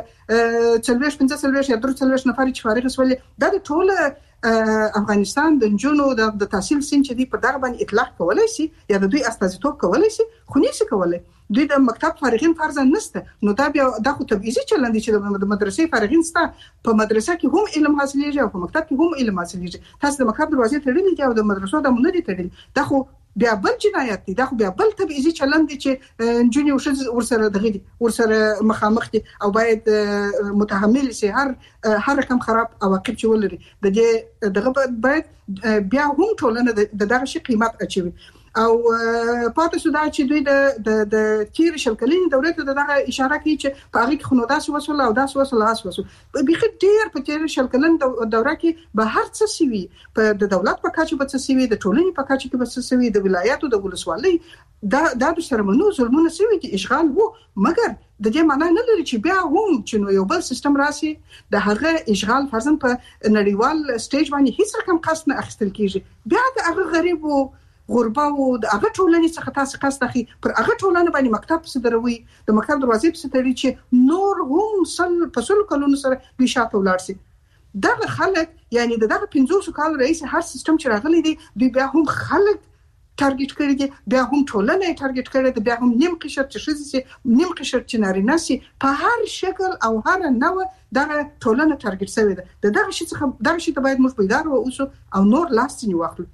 Speaker 4: دغه څلويش پنځه څلويش یا درې څلويش نفر چې فارغ شول، دا د ټول افغانستان د جنونو د تحصیل سن چې دی په دغه باندې اطلاق کولای شي یا د دوی استازیتوب کولای شي، خو نشي کولای. دوی د مکتب فارغین فرضاً نشته. نو دا بیا د خو تبعیضي چلند دي چې د مدرسې فارغین سته، په مدرسه کې هم علم حاصلېږي او په مکتب کې هم علم حاصلېږي. تاسو د مکتب دروازې تړلې دي او د مدرسو د مونږ دي تړلې. دا خو بیا بل جنایت دی، دا خو بیا بل تبعیضي چلند دی چې جونی ورسره ورسره دغه دي ورسره مخامخ دي او باید متحمل شي هر هر رقم خراب عواقب چې ولري. د دې دغه باید بیا هم ټولنه د دغه شي قیمت اچوي. او پاتې سودا چې دوی د د تیر شلکلین دولت ته دغه اشاره کوي چې په هغه کې خنوداس وسول او داس وسول اس وسول بيخي ډیر په تیر شلکلین دوره کې به هر څه سوي، په د دولت په کاچو په څه سوي، د ټولنې په کاچو کې به څه سوي، د ولایتو د ولسوالۍ دا د شرمنو ظلمونه سوي دي، اشغال وو. مګر د دې معنی نه لري چې بیا هم چې نو یو بل سیستم راسي د هغه اشغال فرضاً په نړیوال سټیج باندې هیڅ رقم قصد نه اخیستل کیږي. بیا د هغه غریب وو غربا او د هغه ټولنې څخه تاسو قصد اخی پر هغه ټولنه باندې مکتب صدروي، د مکتب دروازې په ستړي چې نور هم سل په سل کلونو سره بشاته ولاړ شي. دغه خلک یعنی دغه پنځوس کال رئیس هر سیستم چې راغلي دي دوی بیا هم خلک ټارګټ کړی دي، بیا هم ټولنه ټارګټ کړی دي، بیا هم نیم قشر چې شې نیم قشر چې نارینه سي په هر شکل او هر نوع دغه ټولنه ټارګټ شوی ده. دغه شي څخه دغه شي ته باید موږ پیدار و اوسو او نور لاس نه واخلو.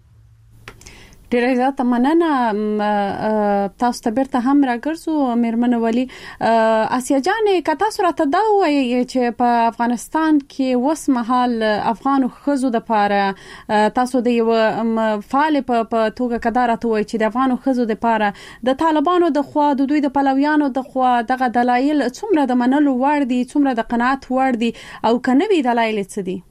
Speaker 2: ډیره زیاته مننه. تاسو ته بیرته هم راګرځو میرمن ولی. اسیا جان کتا سره دا وایي چې په افغانستان کې وس محل افغان خزو د پاره تاسو د یو فعال په توګه کدارته وایي چې د افغان خزو د پاره د طالبانو د خوا د دوی د پلویانو د خوا دغه دلایل څومره د منلو وړ دي، څومره د قناعت وړ دي او کنه وی دلایل څه دي؟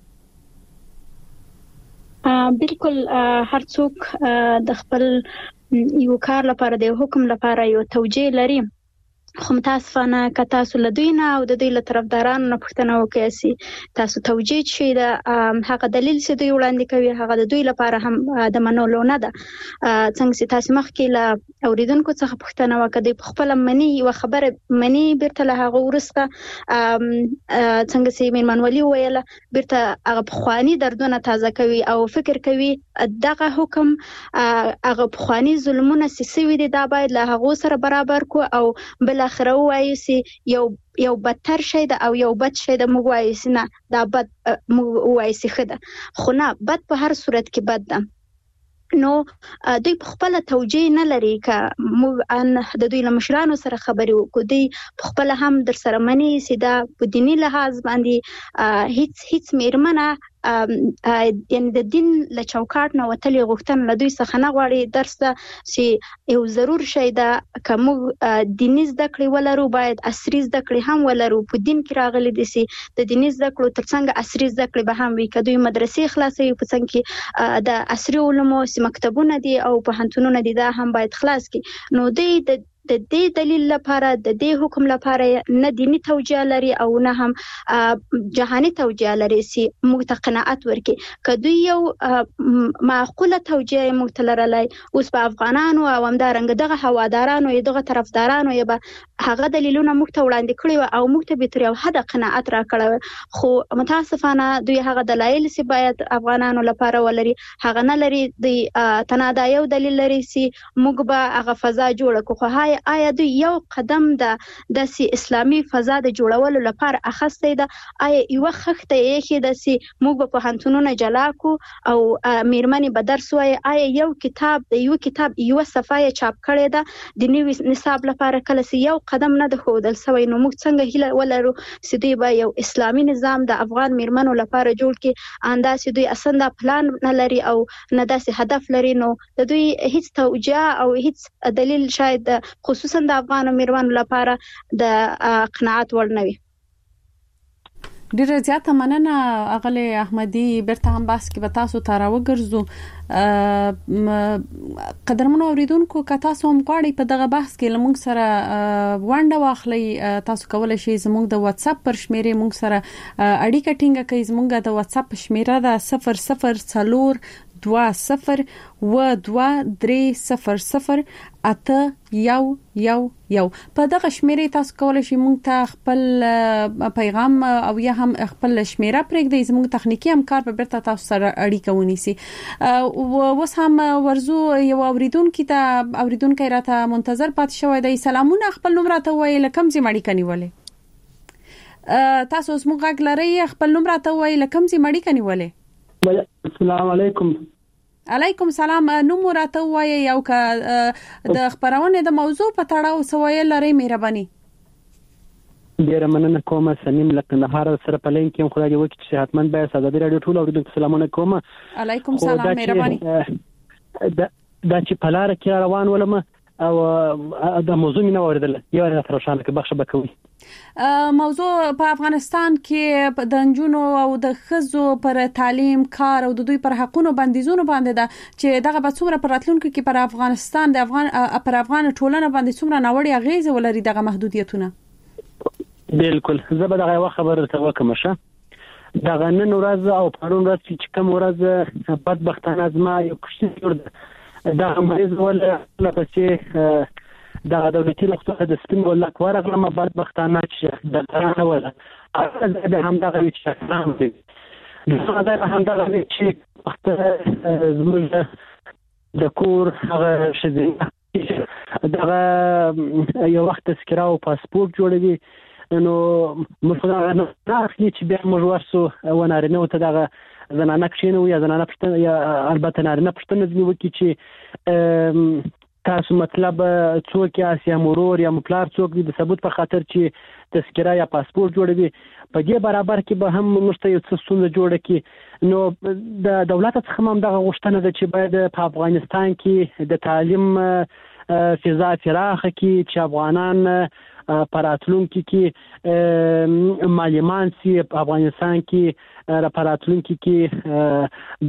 Speaker 5: بالکل هر څوک د خپل یو کار لپاره د حکم لپاره یو توجیه لري، خو متاسفانه که تاسو له دوی نه او د دوی له طرفدارانو نه پوښتنه وکړئ چې تاسو توجیه شي د هغه دلیل چې دوی وړاندې کوي هغه د دوی لپاره هم د منلو نه ده. څنګه چې تاسو مخکې له اوریدونکو څخه پوښتنه وکړئ دوی په خپل منی یو خبره منی بیرته له هغه ورسته څنګه چې میرمن ولی ویله بیرته هغه پخوانی دردونه تازه کوي او فکر کوي دغه حکم هغه پخوانی ظلمونه سوي دي دا باید له هغه سره برابر کو او بل اخر وایي سي یو یو بدتر شي ده او یو بد شي ده موږ وایي سي نه دا بد موږ وایي سي خده، خو نه بد په هر صورت کې بد ده. نو دوی په خپل توجیه نه لري که موږ ان د دوی له مشرانو سره خبرې وکړو، دوی په خپل هم در سره مني چې دا په دیني لحاظ باندې هیڅ هیڅ میرمنه یعنی د دین له چوکاټ نه وتلې غوښتنه له دوی څخه نه غواړي درس ته چې یو ضرور شی ده که موږ دیني زده کړې ولرو باید عصري زده کړې هم ولرو. په دین کې راغلي دي چې د دیني زده کړو تر څنګ عصري زده کړې به هم وي، که دوی مدرسې خلاصوي په څنګ کې د عصري علومو مکتبونه دي او پوهنتونونه دي دا هم باید خلاص کړي. نو دوی د د دې دلیل لپاره د دې حکم لپاره نه دینی توجیه لري او نه هم جهانی توجیه لري چې موږ ته قناعت ورکړي. که دوی یو معقوله توجیه موږ ته لرلای اوس په افغانانو او همدارنګه دغه هوادارانو یا دغه طرفدارانو یا به هغه دلیلونه موږ ته وړاندې کړي او موږ ته به تر یو حد قناعت راکړي، خو متاسفانه دوی هغه دلایل چې باید افغانانو لپاره ولري هغه نه لري. د تنادا یو دلیل لري چې موږ به هغه فضا جوړ کړو، خو آیا دوی یو قدم د داسې اسلامي فضا د جوړولو لپاره اخیستی ده؟ آیا یوه خښته یې ایښې ده چې موږ به پوهنتونونه جلا کړو او میرمنې به درس وایي؟ آیا یو کتاب د یو کتاب یوه صفحه یې چاپ کړې ده د نوي نصاب لپاره؟ کله چې یو قدم نه ده ښودل سوی نو موږ څنګه هیله ولرو چې دوی به یو اسلامي نظام د افغان میرمنو لپاره جوړ کړي؟ انداسې دوی اصلا دا پلان نه لري او نه داسې هدف لري، نو د دوی هیڅ توجیه او هیڅ دلیل شاید خصوصا د افغان میرمنو لپاره د قناعت وړ نه وي.
Speaker 2: ډیره زیاته مننه اغله احمدي، بیرته هم بحث کې به تاسو ته راوګرځو. قدرمنو اوریدونکو که تاسو هم غواړئ په دغه بحث کې لمونږ سره ونډه واخلئ، تاسو کولای شئ زموږ د واتس اپ پر شمیرې مونږ سره اړیکه ټینګه کړئ. زموږ د واتس اپ شمیره ده صفر صفر څلور دوه صفر و دوه درې صفر صفر اته یو یو یو. په دغه شمیرې تاسو کولای شئ مونږ ته خپل پیغام او یا هم خپل شمیره پرېږدئ، زموږ تخنیکی همکار به بیرته تاسو سره اړیکه ونیسي. اوس هم ورزو یو اوریدونکو ته اوریدونکو راته منتظر پات شوی دی. سلامونه، خپل نوم راته وایي، لکم زی مړی کنيولې؟ تاسو اوس موږ غږ لرئ، خپل نوم راته وایي، لکم زی مړی کنيولې؟
Speaker 8: السلام علیکم.
Speaker 2: علیکم سلام. نوم راته وایي او که د خبرونه د موضوع په تړاو سوال لري مهرباني.
Speaker 8: ډیره مننه کوم. سنیم لکه نهار سره په لین کې خدای دې وکړي چې صحتمند به ساده راډیو ټول اوریدونکو سلامونه کوم.
Speaker 2: علیکم سلام مهرباني.
Speaker 8: دا چې په لار کې روان ولم او د موضوع مینه اوریدل یو نه ترشان کې بخښه بکوي.
Speaker 2: موضوع په افغانستان کې د نجونو او د ښځو پر تعلیم، کار او د دوی پر حقونو بندیزونو باندې ده چې دغه به څومره پر راتلونکو کې پر افغانستان د افغان پر افغان ټولنه باندې څومره ناوړه اغیزه ولري دغه محدودیتونه.
Speaker 8: بالکل زه به دغه خبره ته وکم شه. دغه نن ورځ او پرون ورځ چې کوم ورځ بدبختانه زما یو کشته جوړ دا مریض ولا لپاره دا دولتي لخوا د سپین ولا کورغله ما بدبختانه چې د ترانه ولا هغه د همدغه چې نام دي دا د همدغه چې وخت زموږ د کور هغه شذ دغه یو وخت تذکره او پاسپورت جوړوي نو مفروض نه اخلي چې به موږ ورسو ونارینه ته دغه زنانه کښینو یا زنانه پښتنه یا البته نارینه پښتنه ځنی وکي چې تاسو مطلب څوک یا مرور یا مپلار څوک دي د ثبوت په خاطر چې تذکره یا پاسپورت جوړوي په دې برابر کې به هم مشته یو څه ستونزه جوړه کی نو د دولت څخه هم دغه غوښتنه ده چې باید په افغانستان کې د تعلیم فضا فراخه کی چې افغانان پراتلونکو کې معلمان سي په افغانستان کې رپراتلونکو کې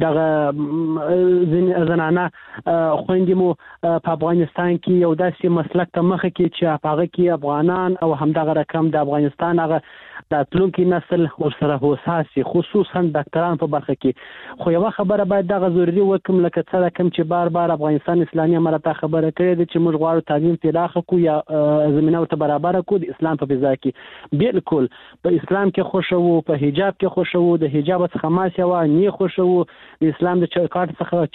Speaker 8: دغه زنانه خويندې مو په افغانستان کې یو داسې مسلک ته مخه کې چې په هغه کې افغانان او همدغه رقم د افغانستان هغه راتلونکي نسل ورسره هوساسي خصوصا ډاکټران په برخه کې خو یو خبره باید دغه ضروري وکم لکه څه کوم چې بار بار افغانستان اسلامي امارات خبره کړې ده چې موږ غواړو تعلیم پراخه کو یا زمينه ته برابر کو د اسلام په فضا کې بالکل په اسلام کې خوشو په حجاب کې خوشو د حجاب څخه ماسه و نه خوشو د اسلام د چوکاټ څخه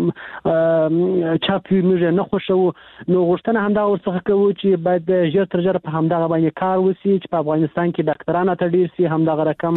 Speaker 8: چې چاپی موږ نه خوشو نو غوښتنه هم دا ورڅخه کوي چې باید ژر تر ژره په همدغه باندې کار وسی چې په افغانستان کې ډاکټرانو ته ډیر سي همدغه رقم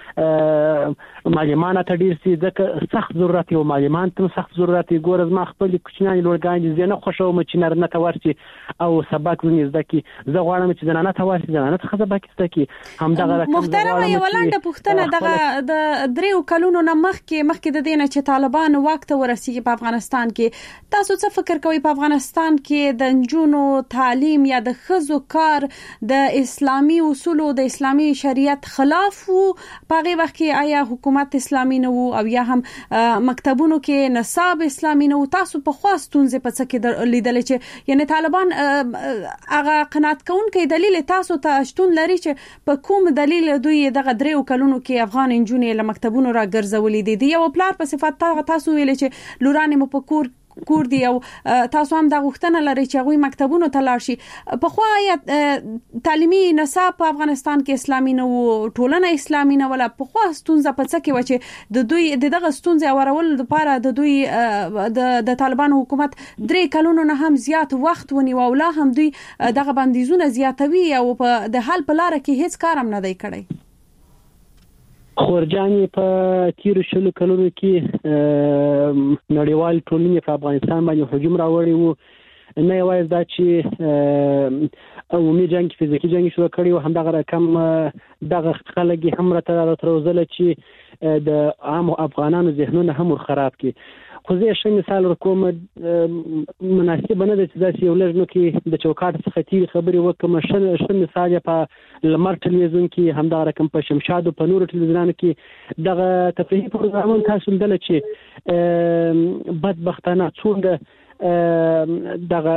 Speaker 8: معلمان ته ډیر سي ځکه سخت ضرورت یو معلمان ته سخت ضرورت ګورز ما خپل کوچنی لورګان دي نه خوشو م چې نرنه ته ورسي او سبق زنی زده کی زه غواړم غواړم چې زنانه تواسي زنانه خزه پاکستان کې هم دغه رقم
Speaker 2: محترم یو لاندې پوښتنه دغه د دریو کلونو نه مخکې مخکې د دینه چې طالبان وخت ورسیږي په افغانستان کې تاسو څه فکر کوئ په افغانستان کې د نجونو تعلیم یا د ښځو کار د اسلامي اصولو د اسلامي شریعت خلاف وو په هغه وخت کې آیا حکومت اسلامي نه وو او یا هم مکتبونو کې نصاب اسلامي نه وو تاسو په خواستونځ په څه کې لیدل چې یعنی طالبان هغه قناعت کوونکی دلیل تاسو ته شتون لري چې په کوم دلیل دوی دغه دریو کلونو کې افغان انجونې له مکتبونو را ګرځولې دي یو پلار په صفت تاسو ویل چې لورانې مو په کور کور دی او تاسو هم د غوښتنه لري چې هغه مکتبونو ته لاړ شي په خو یا تعلیمي نصاب په افغانستان کې اسلامي نه وو ټولنه اسلامي نه ولا په خو ستونزه په څه کې و چې د دوی دغه ستونزه اورول لپاره د دوی د طالبان حکومت درې کلونو نه هم زیات وخت ونی او لا هم دوی دغه بندیزونه زیاتوي او په د حل په لار کې هیڅ کار هم نه دی کړی
Speaker 8: خورجانې په تیرو شلو کلونو کې نړیوال ټولنې په افغانستان باندې هجوم راوړی وو نه یوازې دا چې عمومي جنګ فزیکي جنګ شروع کړی و همدغه رقم دغه خلک هم راته راوځل چې د عام افغانانو ذهنونه هم خراب کړي خو زه ښه مثال ورکوم مناسب نه ده چې داسې یو لږ نو کې د چوکاټ څخه تیرې خبرې وکړم ښه ښه مثال یې په لمر ټلویزیون کې همدغه رقم په شمشاد او په نورو ټلویزیونانو کې دغه تفریحي پروګرامونه تاسو لیدل چې بدبختانه څومره دغه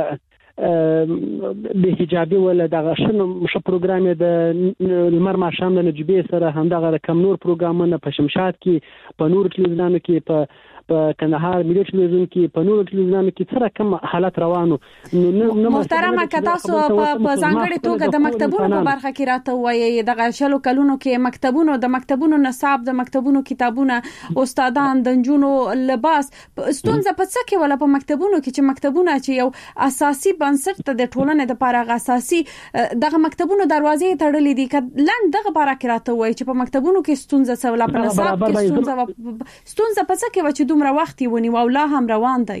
Speaker 8: به حجابي ولا دغه شنو مشه پروګرام د لمر ماښام د نجيبې سره همدغه رقم نور پروګرامونه په شمشاد کې په نور ټلویزیونانو کې په په کندهار ملي ټلویزیون کې په نورو ټلویزیونونو کې څه رقم حالت روانو
Speaker 2: محترمه که تاسو په ځانګړي توګه د مکتبونو په برخه کې راته وایي دغه شلو کلونو کې مکتبونو د مکتبونو نصاب د مکتبونو کتابونه استادان د نجونو لباس ستونزه په څه کې ولا په مکتبونو کې چې مکتبونه چې یو اساسي بنسټ ته د ټولنې د لپاره اساسي دغه مکتبونو دروازې تړلې دي که لند دغه باره کې راته وایي چې په مکتبونو کې ستونزه څه ولا په نصاب کې ستونزه ستونزه په څه کې و چې دومره وخت ونی او لا هم روان دی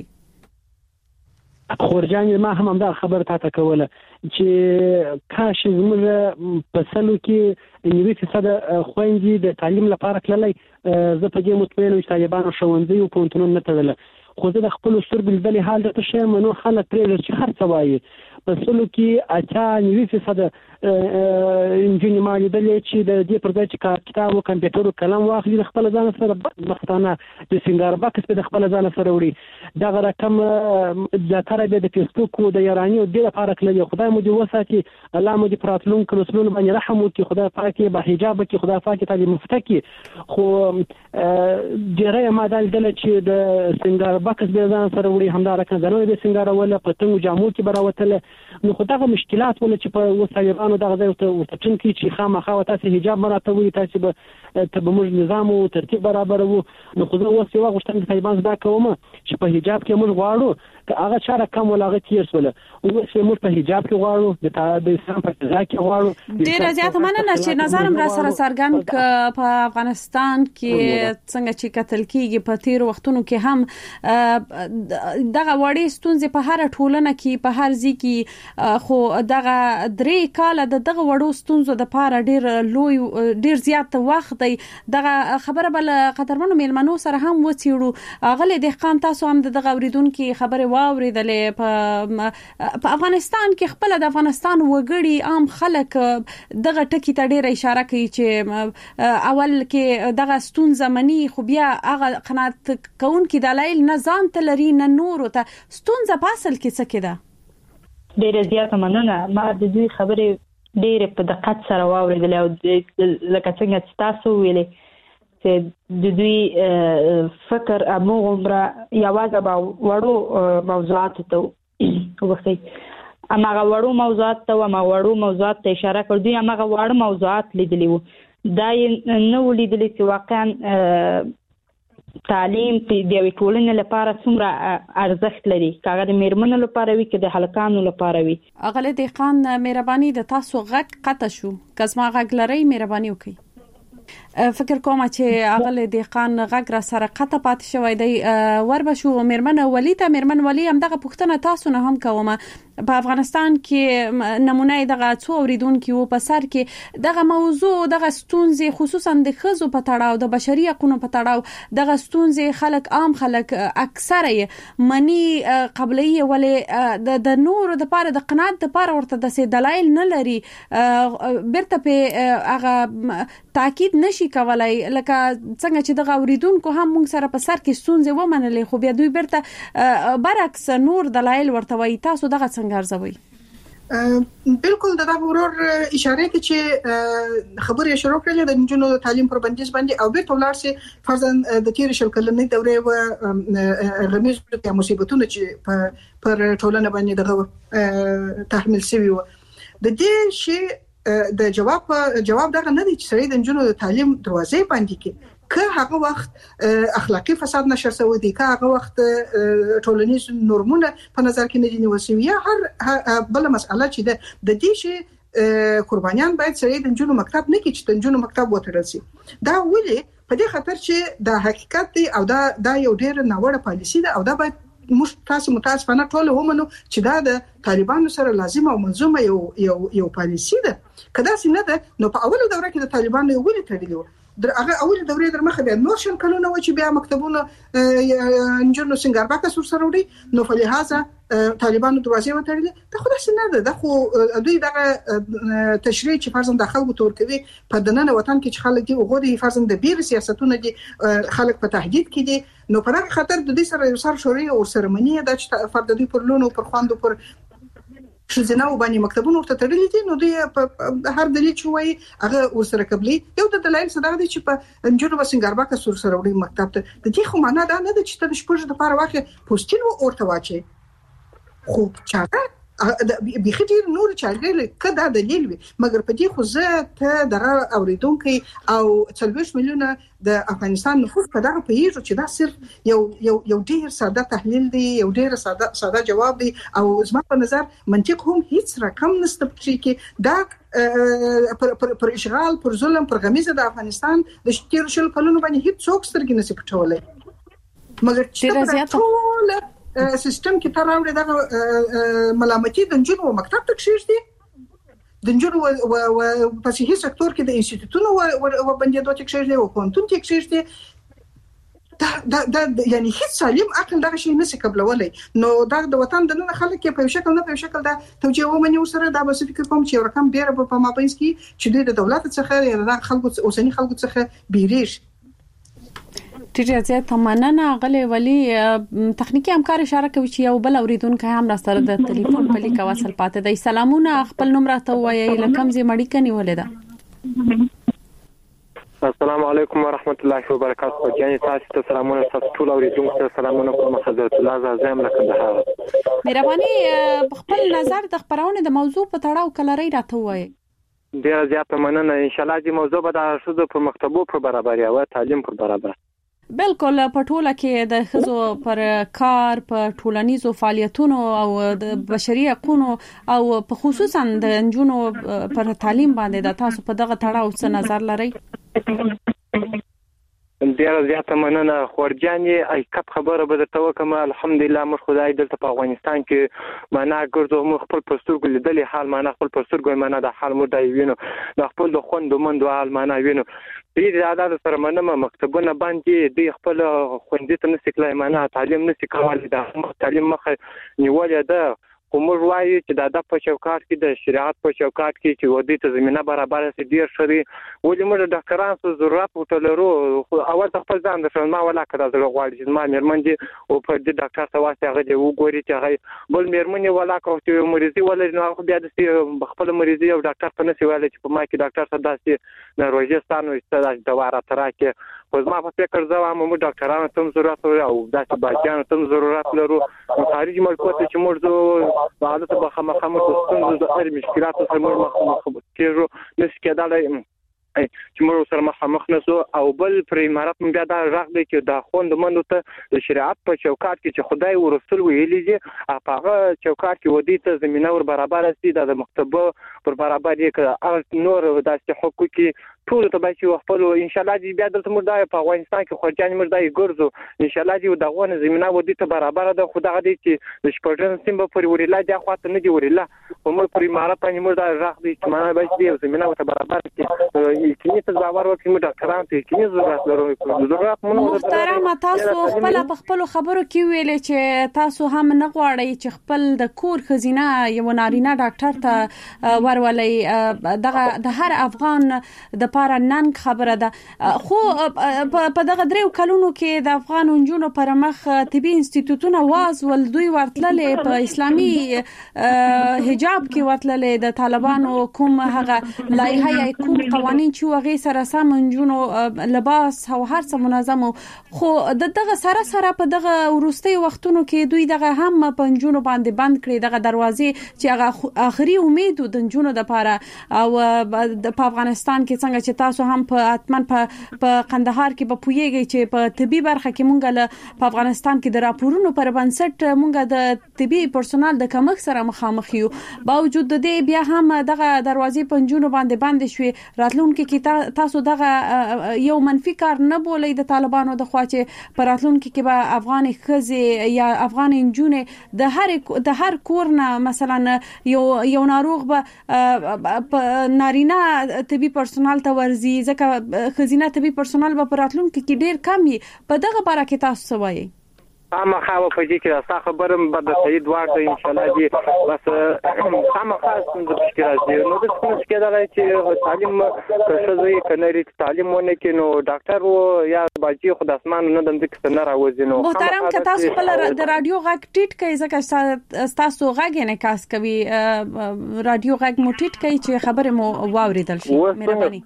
Speaker 8: خورجان ما هم دا خبر تاسو کوله چې کاش زموږ په سلو کې نیوي فیصد خويندې د تعلیم لپاره تللی زه په دې مطمئن یم چې طالبانو ښوونځي او پوهنتونونه نه تړل خو زه د خپل سترګو لیدلې حال ته شم نو خلک پرې چې هر څه وایي په سلو کې اچا نیوي فیصد انجینر ما لیدلې چې د دې پر ځای چې کتاب او کمپیوټر او قلم واخلي خپل ځان سره مختانه د سنگار باکس په خپل ځان سره وړي دا رقم د تر د فیسبوک او د ایرانی او د لپاره کړل خدای مو دې وساتي الله مو دې پراتلون کلسلون باندې رحم وکړي خدای پاکي به حجاب کې خدای پاکي تعالی مفتکی خو ډیره ما دل چې د سنگار باکس به ځان سره وړي همدا رقم زنه د سنگار ولا پتنګ جامو کې براوتل نو خدای مشکلات ول چې په وسایلانو دغه ځای ته ټینګي چې خامخا تاسو حجاب مراتب وي تاسو به تبمج نظام او ترتیب برابر وو نو خو زه اوس یو غوښتنه د طالبان زده کوم چې په حجاب کې موږ غواړو که هغه چاره کم ولا هغه تیر سول او چې موږ په حجاب کې غواړو د اسلام په ځای کې غواړو
Speaker 2: ډیر زیات مننه چې نظرم را سره سرګن ک په افغانستان کې څنګه چې قتل کیږي په تیر وختونو کې هم دغه وړي ستونزې په هر ټولنه کې په هر ځای کې خو دغه درې کال د دغه وړو ستونزو د پاره ډیر لوی ډیر زیات وخت دی دغه خبره بل قدرمنو میلمنو سره هم وڅیړو غلې دهقان تاسو هم دغه اوریدونکو خبره واوریدلې په په افغانستان کې خپل د افغانستان وګړي عام خلک دغه ټکی ته ډیر اشاره کوي چې اول کې دغه ستونزه مني خو بیا هغه قناعت کوونکي دلایل نه ځان ته لري نه نور ته ستونزه په اصل کې څه کېده
Speaker 3: ډیر زیات مننه ما د دې خبره ډېر په دقت سره واوریدل او لکه څنګه تاسو ویلې چې د دوی فکر امغه یوازې به وړو موضوعات ته وخی امغه وړو موضوعات ته او امغه وړو موضوعات ته اشاره کړ دوی امغه وړو موضوعات لیدلی وو دا نه ولیدل چې واقعا تعلیم د یوې ټولنې لپاره څومره ارزښت لري کاغه د میرمنو لپاره وي که د هلکانو لپاره وي
Speaker 2: اغله دهقان مهرباني د تاسو غږ قطع شو کزما غږ لري مهرباني وکړئ فکر کوم چې اغل دهقان غږ را سره قطه پات شوی دی وربشو مرمن ولی ته مرمن ولی هم دغه پښتنه تاسو نه هم کومه په افغانستان کې نمونه دغه څو اوریدونکو وو په سر کې دغه موضوع دغه ستونزې خصوصا د خزو په تړاو د بشري حقوقو په تړاو دغه ستونزې خلک عام خلک اکثره منی قبلي ولې د نور د پاره د قناعت د پاره ورته د سي دلایل نه لري برته په هغه تاکید نشي کولای لکه څنګه چې دغه اوریدونکو هم موږ سره په سر کې ستونزې ومنلې خو بیا دوی برته برعکس نور دلایل ورته وایي تاسو دغه څنګه ارزوي
Speaker 4: بالکل دا ورور اشاره کوي چې خبرې شروع کړل د نجونو تعلیم پر بندیز باندې او به تولار سي فرضاً د تیر شل کلنې دورې و غمیز د مصیبتونو چې پر ټولنه باندې دغه تحمل شوی و د دې شی د جواب جواب دغه نه دی چې سړي د نجونو تعلیم دروازې باندې کې که هغه وخت اخلاقی فساد نشر شوی دی که هغه وخت ټولنیز نورمونه په نظر کې نه دي نیول شوی یا هر بل مسأله چې د د دې شی قربانیان باید سړي د نجونو مکتب نه کې چې د نجونو مکتب وترل شي دا ولې په دې خاطر چې د حقیقت دی او دا دا یو ډیر ناوړه پالیسی ده او دا باید موږ تاسو متاسفانه ټول ومنو چې دا د طالبانو سره لازم او منظومه یو یو یو پالیسی ده کدا څنګه ده نو په اوله دوره کې د طالبانو یو ولې تړلی و در هغه اوله دوره در مخه بیا نور شل کلونه و چې بیا مکتبونه انجنونو سنگارباکه سر سره وړي نو په لحاظه طالبانو دروازې وتړلې دا خو داسې نه ده دا خو دوی دغه تشریع چې فرضاً د خلکو تور کوي په دننه وطن کې چې خلک دي وګوري فرضاً د بیر سیاستونه دي خلک په تهدید کې دي نو په هغه خاطر د دې سره یو سر شوري او سرمنی دا چې فرد دوی پر لونو پر خواندو پر شزنه وبانی مکتبونو ته تړلې دي نو دوی په هر دلیل چوي هغه ورسره قبلي یو د دلایل صدر دي چې په انجونو وسنګارباکه سر سره وړي مکتب ته د دې خو معنا دا نه ده چې د شپږ د لپاره واخې پوسټین و اورته واچي خو چاته بيخي ډیر نور چالګل کدا دلیل وي مګر په دې خو زه ته دغه اوریدونکو او څلويش میلیونه د افغانستان نفوس په دغه پیژو چې دا صرف یو یو یو ډیر ساده تحلیل دی یو ډیر ساده ساده جواب دی او زما په نظر منطق هم هیڅ رقم نشته چې دا پر پر پر اشغال پر ظلم پر غمیزه د افغانستان د شتیر شل کلونو باندې هیڅ څوک سترګې نشي پټولای مګر چې ټول سیستم کې تر راوړي دغه ملامتي د نجونو مکتب ته کېږي د نجونو او په صحي سکتور کې د انسټیټوټونو او بندیدو ته کېږي او پونتون ته کېږي دا دا یعنی هیڅ سالم عقل دغه شی نشي قبلولای نو دا د وطن د نن خلک په شکل نه په شکل دا توجیه ومني سره دا بس فکر کوم چې رقم ډیر په مابینس کې چې د دولت څخه یا د خلکو اوسنی خلکو څخه بیریش
Speaker 2: ډیر زیات مننه غلې ولی تخنیکی همکار اشاره کوي چې یو بل اوریدونکو هم را سره د ټلیفون په لیک وصل پاتې دی سلامونه خپل نوم راته وایي لکم زی مړی کني ولیدا
Speaker 9: السلام علیکم ورحمت الله وبرکاته جاني تاسو ته سلامونه تاسو ټول اوریدونکو ته سلامونه کوم حضرت الله اعظم لکه ده
Speaker 2: مهرباني خپل نظر د خبرونه د موضوع په تړاو کلري راته وایي
Speaker 9: ډیر زیات مننه ان شاء الله دې موضوع به د شذو پر مکتبو پر برابر او تعلیم پر برابر
Speaker 2: بالکل په ټوله کې د خزو پر کار په ټولنیزو فعالیتونو او د بشري حقوقو او په خصوصا د انجونو پر تعلیم باندې د تاسو په دغه تړاو څه نظر لرئ
Speaker 9: ډیر زیات مننه خورجاني ای کپ خبره به درته وکم الحمدلله مر خدای دلته په افغانستان کې معنا ګرځو مخ خپل پسترګو لیدلې حال معنا خپل پسترګو معنا د حال مو دی وینو د خپل د خوندو مندو حال معنا وینو دې زیاده سره مننه مکتبونه باندې د خپل خوندې ته نسکلای معنا تعلیم نسې کولای د تعلیم مخه نیولې ده کومر وایي چې د په چوکاټ کې د شریعت په چوکاټ کې چې ودی ته زمينه برابر سي ډیر شري ولې موږ د ډاکټرانو سره ضرورت وټلرو اول د خپل ځان د شنما ولا کړه د غواړي چې ما مېرمن دي او په دې ډاکټر ته واسطه هغه دی وګوري چې هغه بل مېرمن ولا کوي چې مریضي ولا نو بیا د خپل مریضي او ډاکټر په نسي ویل چې په ما کې ډاکټر ته داسې نه روزستانو استاد دواره تراکه خو ما په فکر ځوام مو ډاکټرانو ته ضرورت او داسې باجانو ته ضرورت لرو خارجي ملکونو چې موږ حالت به خامخا مستند د اړ مشکلات سره مخ کېږو نس کېدلای چې موږ سره مخامخ نسو او بل پر امارات بیا دا راغ دی چې د خوند منو ته د شریعت په چوکاټ کې چې خدای ورسول ویلي دي هغه چوکاټ کې ودی ته زمينه ور برابر سي د مکتب پر برابر یې نور داسې حقوقي ټول ته به چې خپل ان شاء الله دې بیا دلته موږ د افغانستان کې خرجان موږ دای ګرځو ان شاء الله دې دغه زمينه ودی ته برابر ده خدای دې چې د شپږم سیم په پوری وریلا د اخواته نه دی وریلا موږ پر امارات باندې موږ د راغ دي چې معنا به دې زمينه ته برابر کې کینی ته باور وکړي موږ ډاکټران ته کینی ضرورت لرو ضرورت مونږ
Speaker 2: محترم تاسو خپل په خپل خبرو کې ویلې چې تاسو هم نه غواړئ چې خپل د کور خزینه یو نارینه ډاکټر ته ورولې دغه د هر افغان د پاره نن خبره ده خو په دغه دریو کلونو کې د افغان جنونو پر مخ طبي انسټیټیوټونه واز ول دوی ورتللې په اسلامي حجاب کې ورتللې د طالبانو کوم هغه لایحه کوم قوانين چې وغه سره سم جنونو لباس او هر څه منظم خو دغه سره سره په دغه ورستي وختونو کې دوی دغه هم په جنونو باندې بند کړي دغه دروازې چې هغه اخري امید د جنونو د پاره او د افغانستان کې څنګه چې تاسو هم په اتمن په قندهار کې په پویږي چې په طبي برخه کې مونږ په افغانستان کې د راپورونو پر بنسټ مونږ د طبي پرسونل د کمښت سره مخامخ یو باوجود د دې بیا هم دغه دروازې پنجونو باندې بند شوي راتلونکو کې تاسو دغه یو منفي کار نه بولئ د طالبانو د خوا چې پر راتلونکو کې به افغان خزي یا افغان انجونه د هر د هر کورنه مثلا یو یو ناروغ به نارینه طبي پرسونل ته ورزي ځکه خزینه طبي پرسونل به پر راتلونکو کې ډیر کم وي په دغه باره کې تاسو سوایي
Speaker 9: اما خاوه په دې کې دا خبرم به د سید ورته ان شاء الله دي بس هم خاص د تشکیلات دي نو د څه کې دا چې تعلیم پرشوي کناري تعلیم ونه کې نو ډاکټر او یا باجی خود اسمان نه د دې څخه راوځي نو
Speaker 2: محترم که تاسو خپل د رادیو غږ ټیټ کوي ځکه تاسو غږ نه کاس کوي رادیو غږ مو ټیټ کوي چې خبره مو واوریدل شي مهرباني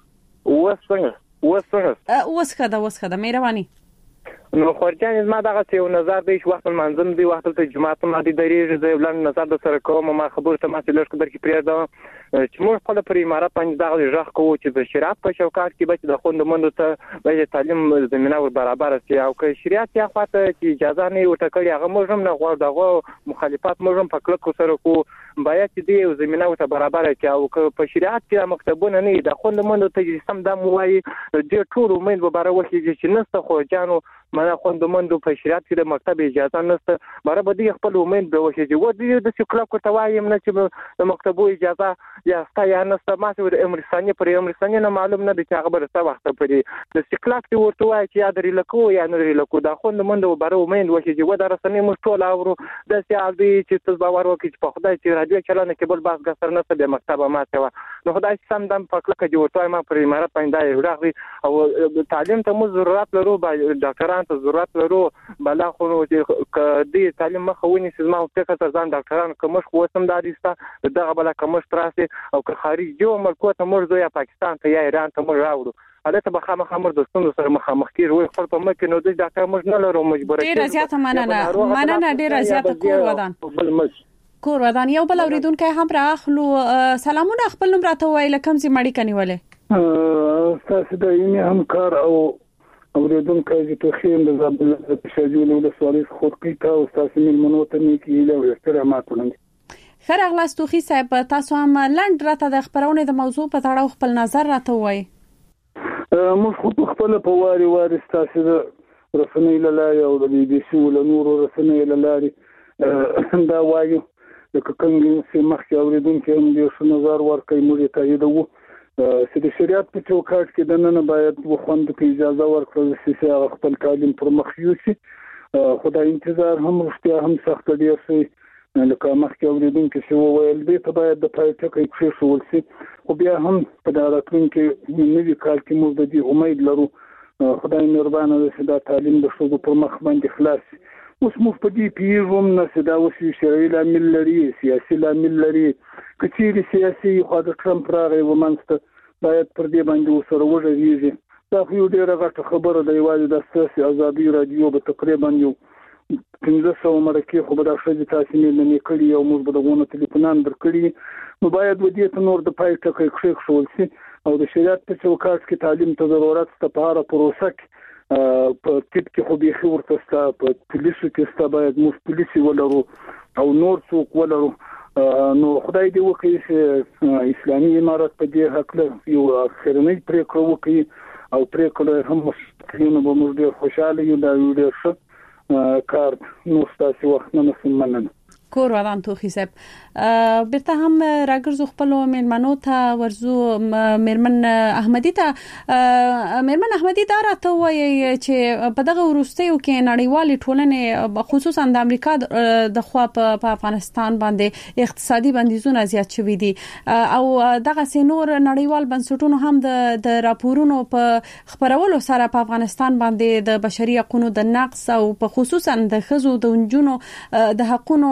Speaker 9: وسنګ وسنګ
Speaker 2: وسخه دا وسخه دا مهرباني
Speaker 9: نو خورجان ما دغه یو نظر دی چې وخت منظم دی وخت ته جماعت ما دی درېږي زه بلان نظر د سره کوم ما خبر ته ما سلش کو درکې پرې دا چې موږ خپل پر امارات باندې دغه ژغ کوو چې د شریعت په شوکات کې به د خوند مند ته به تعلیم زمينه ور برابر شي او که شریعت یا خاطر چې اجازه نه وټکړي هغه موږ هم نه غواړو دغه مخالفت موږ هم په کلک سره کو باید دې زمينه ور برابر شي او که په شریعت کې مکتبونه نه د خوند مند ته سم د موای د ټول امید به برابر شي چې نسته خو جانو مانه خوندمندو په شریعت کې د مکتب اجازه نشته بره به دې خپل امید به وشي چې و دې د سکلا کو توایم نه چې د مکتبو اجازه یا ستا یا نشته ما چې د امریکاني پر امریکاني نه معلوم نه دي چې هغه به څه وخت پرې د سکلا کې ورته وایي چې یا درې لکو یا نه درې لکو دا خوندمندو بره امید وشي چې و د رسنۍ مش ټول اورو د سیال دي چې تاسو باور وکړئ چې په خدای چې رادیو چلانه کې بل باس ګسر نه څه د مکتب ما ته نو خدای سم دم په کله کې ورته ما پر امارات باندې راغلی او تعلیم ته مو ضرورت لرو ډاکټران ته ضرورت لرو بلا خو چې کدي تعلیم مخونی سیمه او فکر ته ځان ډاکټران کوم خو سم دادستا دغه بلا کوم تراسي او که خارج جو ملکو ته مرزو یا پاکستان ته یا ایران ته مر راوړو البته به خامخا مر دوستونو سره مخامخ کیږي خپل په مکه نو د ډاکټر مش نه لرو مجبور
Speaker 2: ډیر زیاته مننه مننه ډیر زیاته کور ودان کور ودان یو بل اوریدونکو هم راخلو سلامونه خپل نوم راته وایي لکم سي مړی کنيوله
Speaker 10: تاسو د یمه همکار او اوریدونکو چې په خیم د زابل په شاجول له سوالي خورقي تا او تاسو مل منوتنی کې له احترامات وړاندې
Speaker 2: خیر اغلاس توخي صاحب تاسو هم لند راته د خبرونه د موضوع په تړاو خپل نظر راته وایي
Speaker 10: موږ خو خپل په واري واري تاسو د رسنۍ لاله او د بي بي سي ول نور رسنۍ لاله دا وایي د کومګي سي مخکې اوریدونکو هم د شنو نظر ورکړي موږ ته یو چې د شریعت په چوکاټ کې د نن باید وخوند په اجازه ورکړل شي چې خپل تعلیم پر مخ یوسي خدای انتظار هم رښتیا هم سخت دی چې لکه مخکې اوریدونکو چې وویل دی ته باید د پای ټکی کې شول شي او بیا هم په راتلونکي نوي کال کې موږ د دې امید لرو خدای مهربانه دی چې دا تعلیم د شوګو پر مخ باندې خلاص اوس موږ په دې پیژوم نه چې دا اوس شرعي لامل لري سیاسي لامل لري کچېری سیاسي خو د ټرمپ راغی ومنځته باید پر دې باندې وسره وژغېږي دا خو یو ډېره غټه خبره ده یوازې د سیاسي ازادي رادیو به تقریبا یو پنځه سوه مرکې خو به دا ښځې تاسې مې نه کړي او موږ به دغونه ټلیفونان درکړي نو باید ودې ته نور د پای ټکی کښېښول شي او د شریعت په چوکاټ کې تعلیم ته ضرورت شته په هره پروسه کې په تیپ کې خو بیخي ورته ستا په پولیسو کې ستا باید موږ پولیسي ولرو او نور څوک ولرو نو خدای دې وکړي چې اسلامي امارت په دې حق له یو خیرنۍ پریکړه وکړي او پریکړه هم مستقیمه به موږ ډېر خوشاله یو دا یو ډېر ښه کار نو ستاسو وخت نه مسلمانان
Speaker 2: کور ودان توخی صاحب بیرته هم راګرځو خپل میرمنو ته ورزو میرمن احمدی ته میرمن احمدی دا راته وایي چې په دغه ورستیو کې نړیوالې ټولنې خصوصا د امریکا د خوا په افغانستان باندې اقتصادي بندیزونه زیات شوي دي او دغه سينور نړیوال بنسټونو هم د د راپورونو په خبرولو سره په افغانستان باندې د بشري حقوقو د نقص او په خصوصا د خزو د انجونو د حقوقو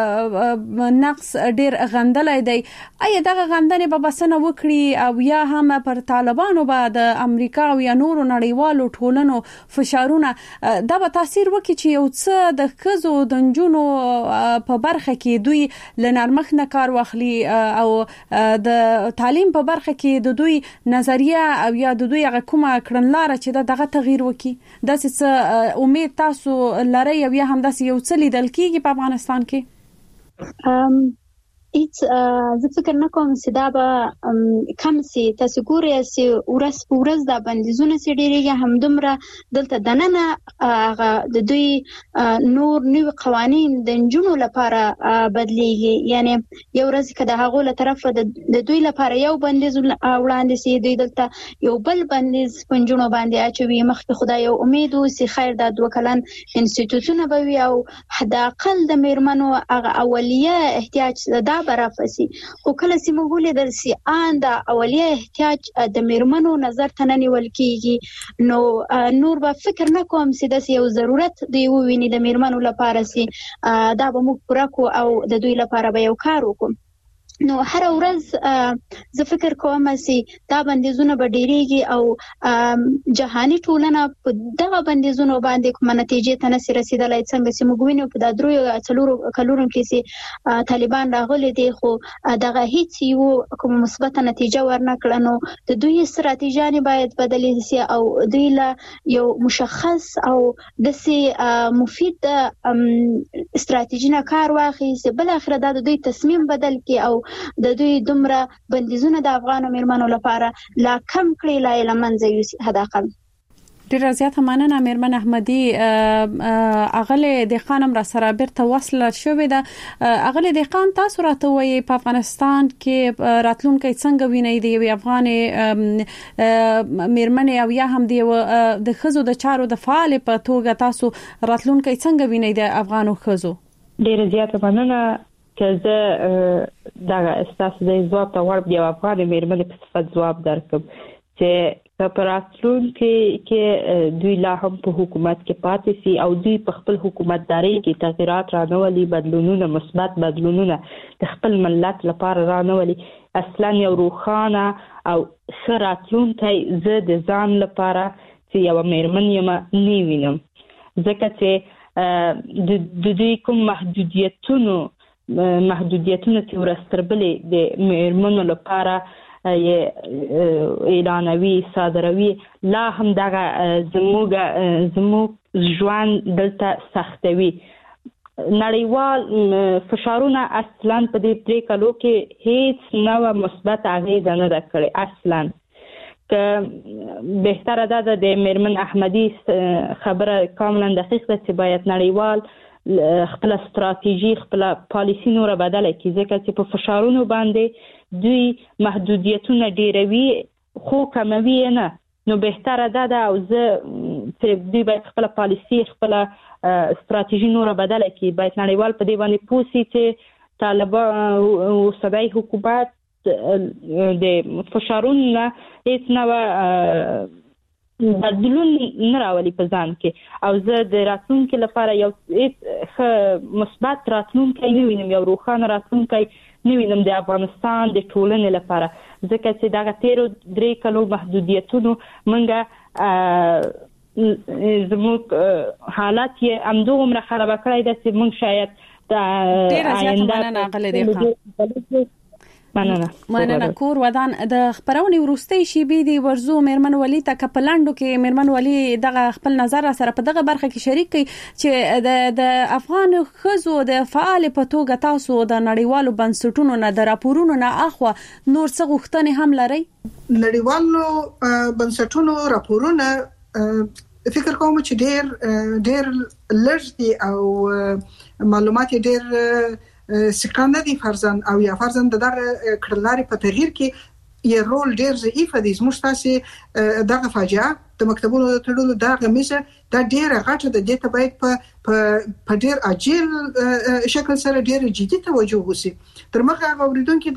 Speaker 2: نقص ډیر غندلای دی. ایا دغه غندنې به بسنه وکړي او یا هم پر طالبانو به د امریکا او یا نورو نړیوالو ټولنو فشارونه دا به تاثیر وکړي چې یو څه د خزو د انجونو په برخه کې دوی لنرمخ نه کار واخلي او د تعلیم په برخه کې د دوی نظریه او یا د دوی هغه کومه کړنلاره چې دغه تغییر وکړي دا څه امید تاسو لرئ او یا هم داسې یو څه لیدل کیږي په افغانستان کې؟
Speaker 5: Um, it's uh, زه فکر نه کوم چې دا به کم سي. تاسو ګورئ چې ورځ په ورځ دا بندیزونه سي ډیریږي همدومره دلته دننه هغه د دوی نور نوي قوانين د انجونو لپاره بدليږي. یعنی یو ورځ کده هغه له طرفه د دوی لپاره یو بندیز وړاندې سي دوی دلته یو بل بندیز پنجونو باندې اچوي. مخکې خدای یو امید و چې خیر د دوه کلن انسټیټیوټونه به وي او حدا اقل د میرمنو هغه اولیه احتیاج دا برافسي. خو کله چې موږ ولیدل چې ان دا اولیه احتیاج د میرمنو نظر ته نه نیول کیږي نو نور به فکر نه کوم چې د یو ضرورت دی وویني د میرمنو لپاره چې دا به موږ پوره کو او د دوی لپاره به یو کار وکړو. نو هر ورځ زه فکر کوم چې دا بندیزونه به ډیریږي او جهاني ټولنه په دغه بندیزونو باندې کومه نتیجه ته نشي رسیدلای. څنګه چې موږ وینو په د درو څلورو کلونو کې چې طالبان راغلي دي خو دغه هیڅ یو کوم مثبت نتیجه ورنکړه. نو د دوی استراتیژي باید بدلې شي او دوی له یو مشخص او دسي مفید استراتیژي نه کار واخلي چې بل اخر د دوی تصمیم بدل کړي او د دوی دومره بندیزونه د افغانو میرمنو لپاره لا کم کړی لا لمنځه یوسي. حداقل
Speaker 2: ډیره زیاته مننه میرمن احمدی. اغله د خانم را سره بیرته وصل شوې ده. اغله د خان تاسو راته وایي په افغانستان کې راتلونکي څنګه ویني دی افغان میرمن او یا هم دی د خزو د چارو د فعال په توګه تاسو راتلونکي څنګه ویني د افغانو خزو؟
Speaker 3: ډیره زیاته مننه که زه دا استاسو د ځواب ته ورب دی افغان میرمنې په صفت ځواب درکم چې په راتلونکي کې دوی لا هم په حکومت کې پاتې سي او دوی په خپل حکومتداري کې تغیرات رانولي بدلونونه مثبت بدلونونه د خپل ملت لپاره رانولي. اصلا یو روښانه او ښه راتلونکی زه د ځان لپاره چې یو میرمن یم نه وینم ځکه چې د دوی کوم محدودیتونو محدودیتونه چې ورستربلې د میرمنو لپاره اعلانوي صادروي لا هم دغه زموږ زموږ ژوند دلته سختوي. نړیوال فشارونه اصلا په دې درې کلو کې هیڅ نوع مثبت اغیزه نه ده کړې. اصلا که بهتره ده د میرمن احمدی خبره کاملا دقیق ده چې باید نړیوال خپل استراتیژي خپل پالیسی نور بدله کړي ځکه چې په فشارونو باندې دوی محدودیتونه ډیروي خو کموي نه. نو بهتره ده او زه چې دوی باید خپل پالیسی خپل استراتیژي نور بدله کړي. باید نړیوال په دې باندې پوه شي چې طالبان او صدای حکومت د فشارونو نه هیڅ نه بدلون نه راولي په ځان کې او زه د راتلونکي لپاره یو مثبت راتلونکی نه وینم یو روښانه راتلونکی نه وینم د افغانستان د ټولنې لپاره ځکه چې دغه تیرو درې کلو محدودیتونو موږ زموږ حالت یې همدومره خرابه کړی ده چې موږ شاید
Speaker 2: ډېره زیاته مننه اغلې دی خان
Speaker 3: مننه
Speaker 2: مننه کور ودان د خبرونې ورستي شي بي دي ورزو مېرمن ولي ته کپلاندو کې مېرمن ولي دغه خپل نظر سره په دغه برخه کې شریک کی چې د د افغان خزو د فعال په توګه تاسو د نړیوالو بنسټونو نه د راپورونو نه اخوا نور څه غوښتنې هم لري.
Speaker 4: نړیوالو بنسټونو راپورونه فکر کوم چې ډېر ډېر لږ دي او معلومات ډېر سکانه دي فرزن او یا فرزن دغه کړلاري په تغییر کې یې رول ډېر ضعیف دي. زموږ تاسو دغه فاجعه د مکتبونو د تړلو دغه میزه دا ډېر غټه د دې ته باید په په ډېر عاجل شکل سره ډېر جدي توجه وشي. تر مخه اوریدونکو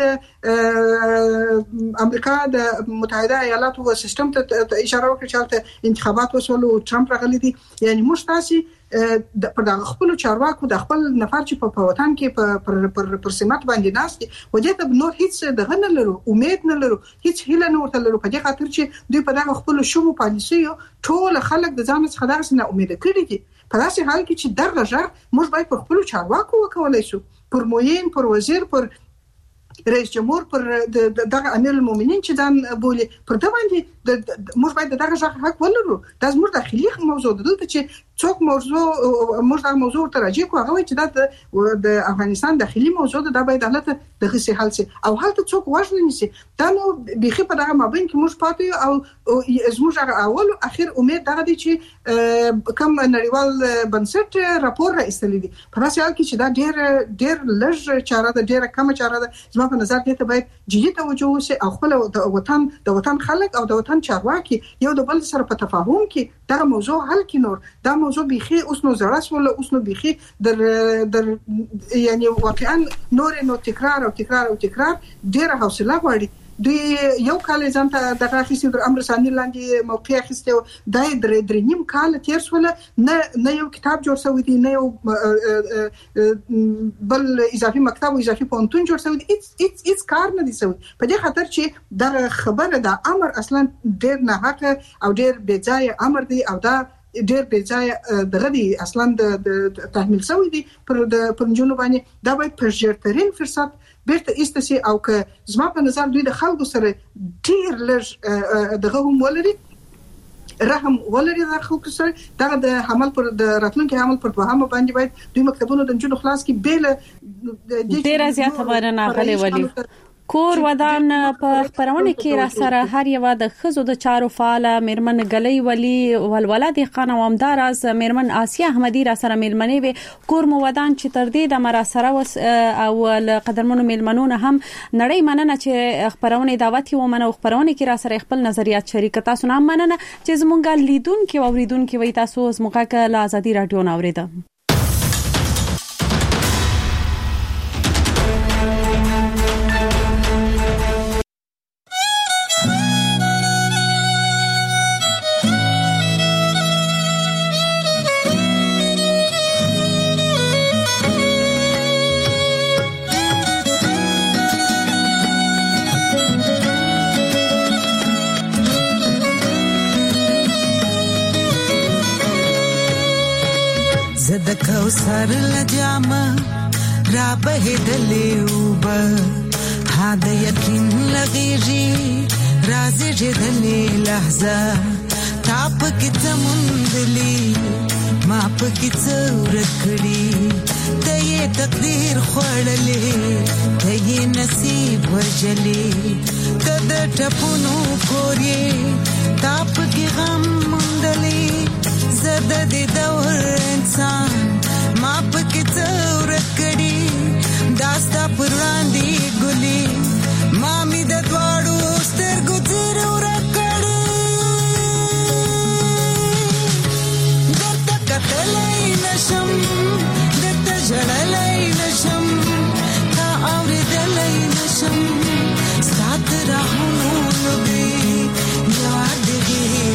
Speaker 4: د امریکا د متحده ایالاتو و سیستم ته اشاره وکړه چې انتخابات وسول او ټرمپ راغلی دي. یعنی موږ تاسو د پر دغه خپل چارواکو د خپل نفر چې په وطن کې پر پر پر سمات باندې ناس دي وجه ته نور هیڅ دغه نه لرو امید نه لرو هیڅ هیله نه ورته لرو په دې خاطر چې دوی په دغه خپل شومو پالیسیو ټول خلک د ځان څخه دغه نه امید کړی دي. په داسې حال کې چې دغه ژغ موږ باید پر خپل چارواکو وکولای شو پر موین پر وزیر پر رئیس جمهور پر دغه امیر المؤمنین چې دان بولی پر دا باندې موږ باید دغه ژغ حق ولرو. دا زموږ داخلي موضوع ده چې څوک موضوع موږ دا موضوع ته راځي کو هغه چې دا د افغانستان داخلي موضوع ده دا باید حالت دغه سي حل سي او حالت څوک وژني نشي. دا نو بيخي په دغه مابین کې موږ پاتې او زموږ اول او اخر امید دغه دي چې کوم نړیوال بنسټ راپور راځي دي په داسې حال کې چې دا ډېر ډېر لږ چاره ده ډېر کم چاره ده. زما په نظر دې ته باید جدي توجه وشي او خپل د وطن د وطن خلک او د وطن چارواکي یو د بل سره په تفاهم کې دا موضوع حل کړي. نور دا موضوع بيخي اوس نو زړه ولا اوس نو بيخي در در یعنی واقعا نور نو تکرار او تکرار او تکرار ډېر حوصله غواړي. دوی یو کال ځانته دغه اخیستي در امر ثاني لاندې موقع اخیستي دای درې درې نیم کال تیر شول نه نه یو کتاب جوړ شوی دی نه یو بل اضافي مکتب او اضافي پونتون جوړ شوی دی هیڅ هیڅ کار نه دی شوی په دې خاطر چې د خبره د امر اصلا ډېر نه حق او ډېر بې ځای امر دی او دا ډېر بې ځای دغه دی اصلا د تحمیل شوی دی پر د پنځونو باندې دا باید په ژړترین فرصت بیرته ایستسي او که زما په نظر دوی د خلکو سره ډیر لږ دغه هم ولري رحم ولري د خلکو سره دغه د حمل پر د راتلونکي حمل پر دوهمه باندې باید دوی مکتبونو د جنو خلاص کې بیل
Speaker 2: ډیر زیاته ورنه غلي ولي. کور ودان په خبرونه کې را سره هر یو د خزو د چارو فعال مېرمن غلي ولي ولولد خان او امدار از مېرمن آسیا احمدي را سره مېلمنې وي. کور مو ودان چې تر دې د مرا سره وس او قدرمنو مېلمنونه هم نړۍ مننه چې خبرونه دعوت یو منو خبرونه کې را سره خپل نظریات شریک تاسو نه مننه چې زمونږ لیدون کې او اوریدون کې وي تاسو زموږه له ازادي رادیو نه اوریده.
Speaker 11: زد کوثر لجامه را بهدلې وب ها د یقین لغېږي رازې جدلې لحظه تاپ کې تمندلې ما په کې څور کړې ته یې تقدیر خوړلې ته یې نصیب وجلې ته د ټپونو کورې تاپ کې غم مندلې زد د دور انسان ما پکې څور کړي داستا پراندې ګلي ما می د دواړو سترګو تیر ور کړي دته کتلې نشم دته جړلې نشم تا اورېدلې نشم سات راهونو لګي یاد دې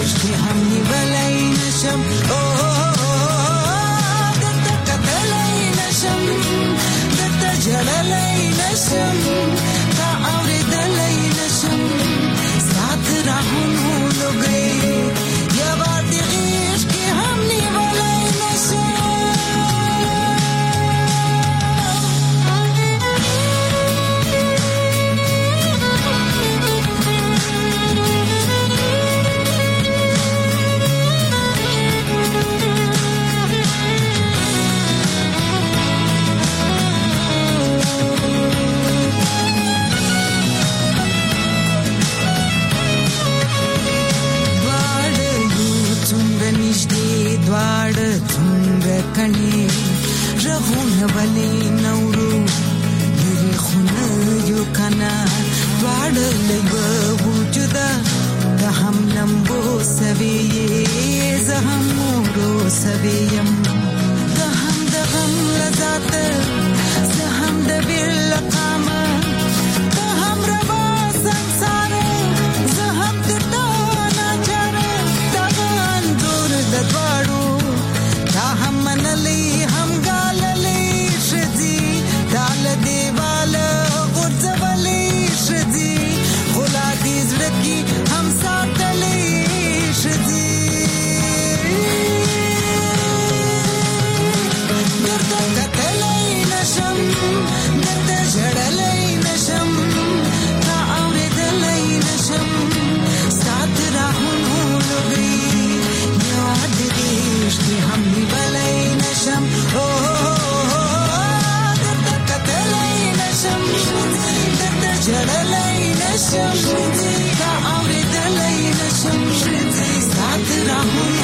Speaker 11: द्वाड څنګه کڼي رغونه ولې نورو لري خونه یو کنا द्वाड لګو وجودا د هم لمبو سوي زهم مورو سويم د هم د غم لذات زهم د بل قامه د هم روا संसार زهم د تانا چر د انځور د द्वाडو دا هم منلي هم ګاللي شذي دال دیوال غرزولي شذي غلا دي زړکی هم ساتلي شذي درته کتلای نشم درته جړلای نشم تا اورېدلای نشم سات راهونو لګي یاد دې چې هم نیولای نشم او درته کتلای نشم درته جړلای نشم تا اورېدلای نشم سات راهونو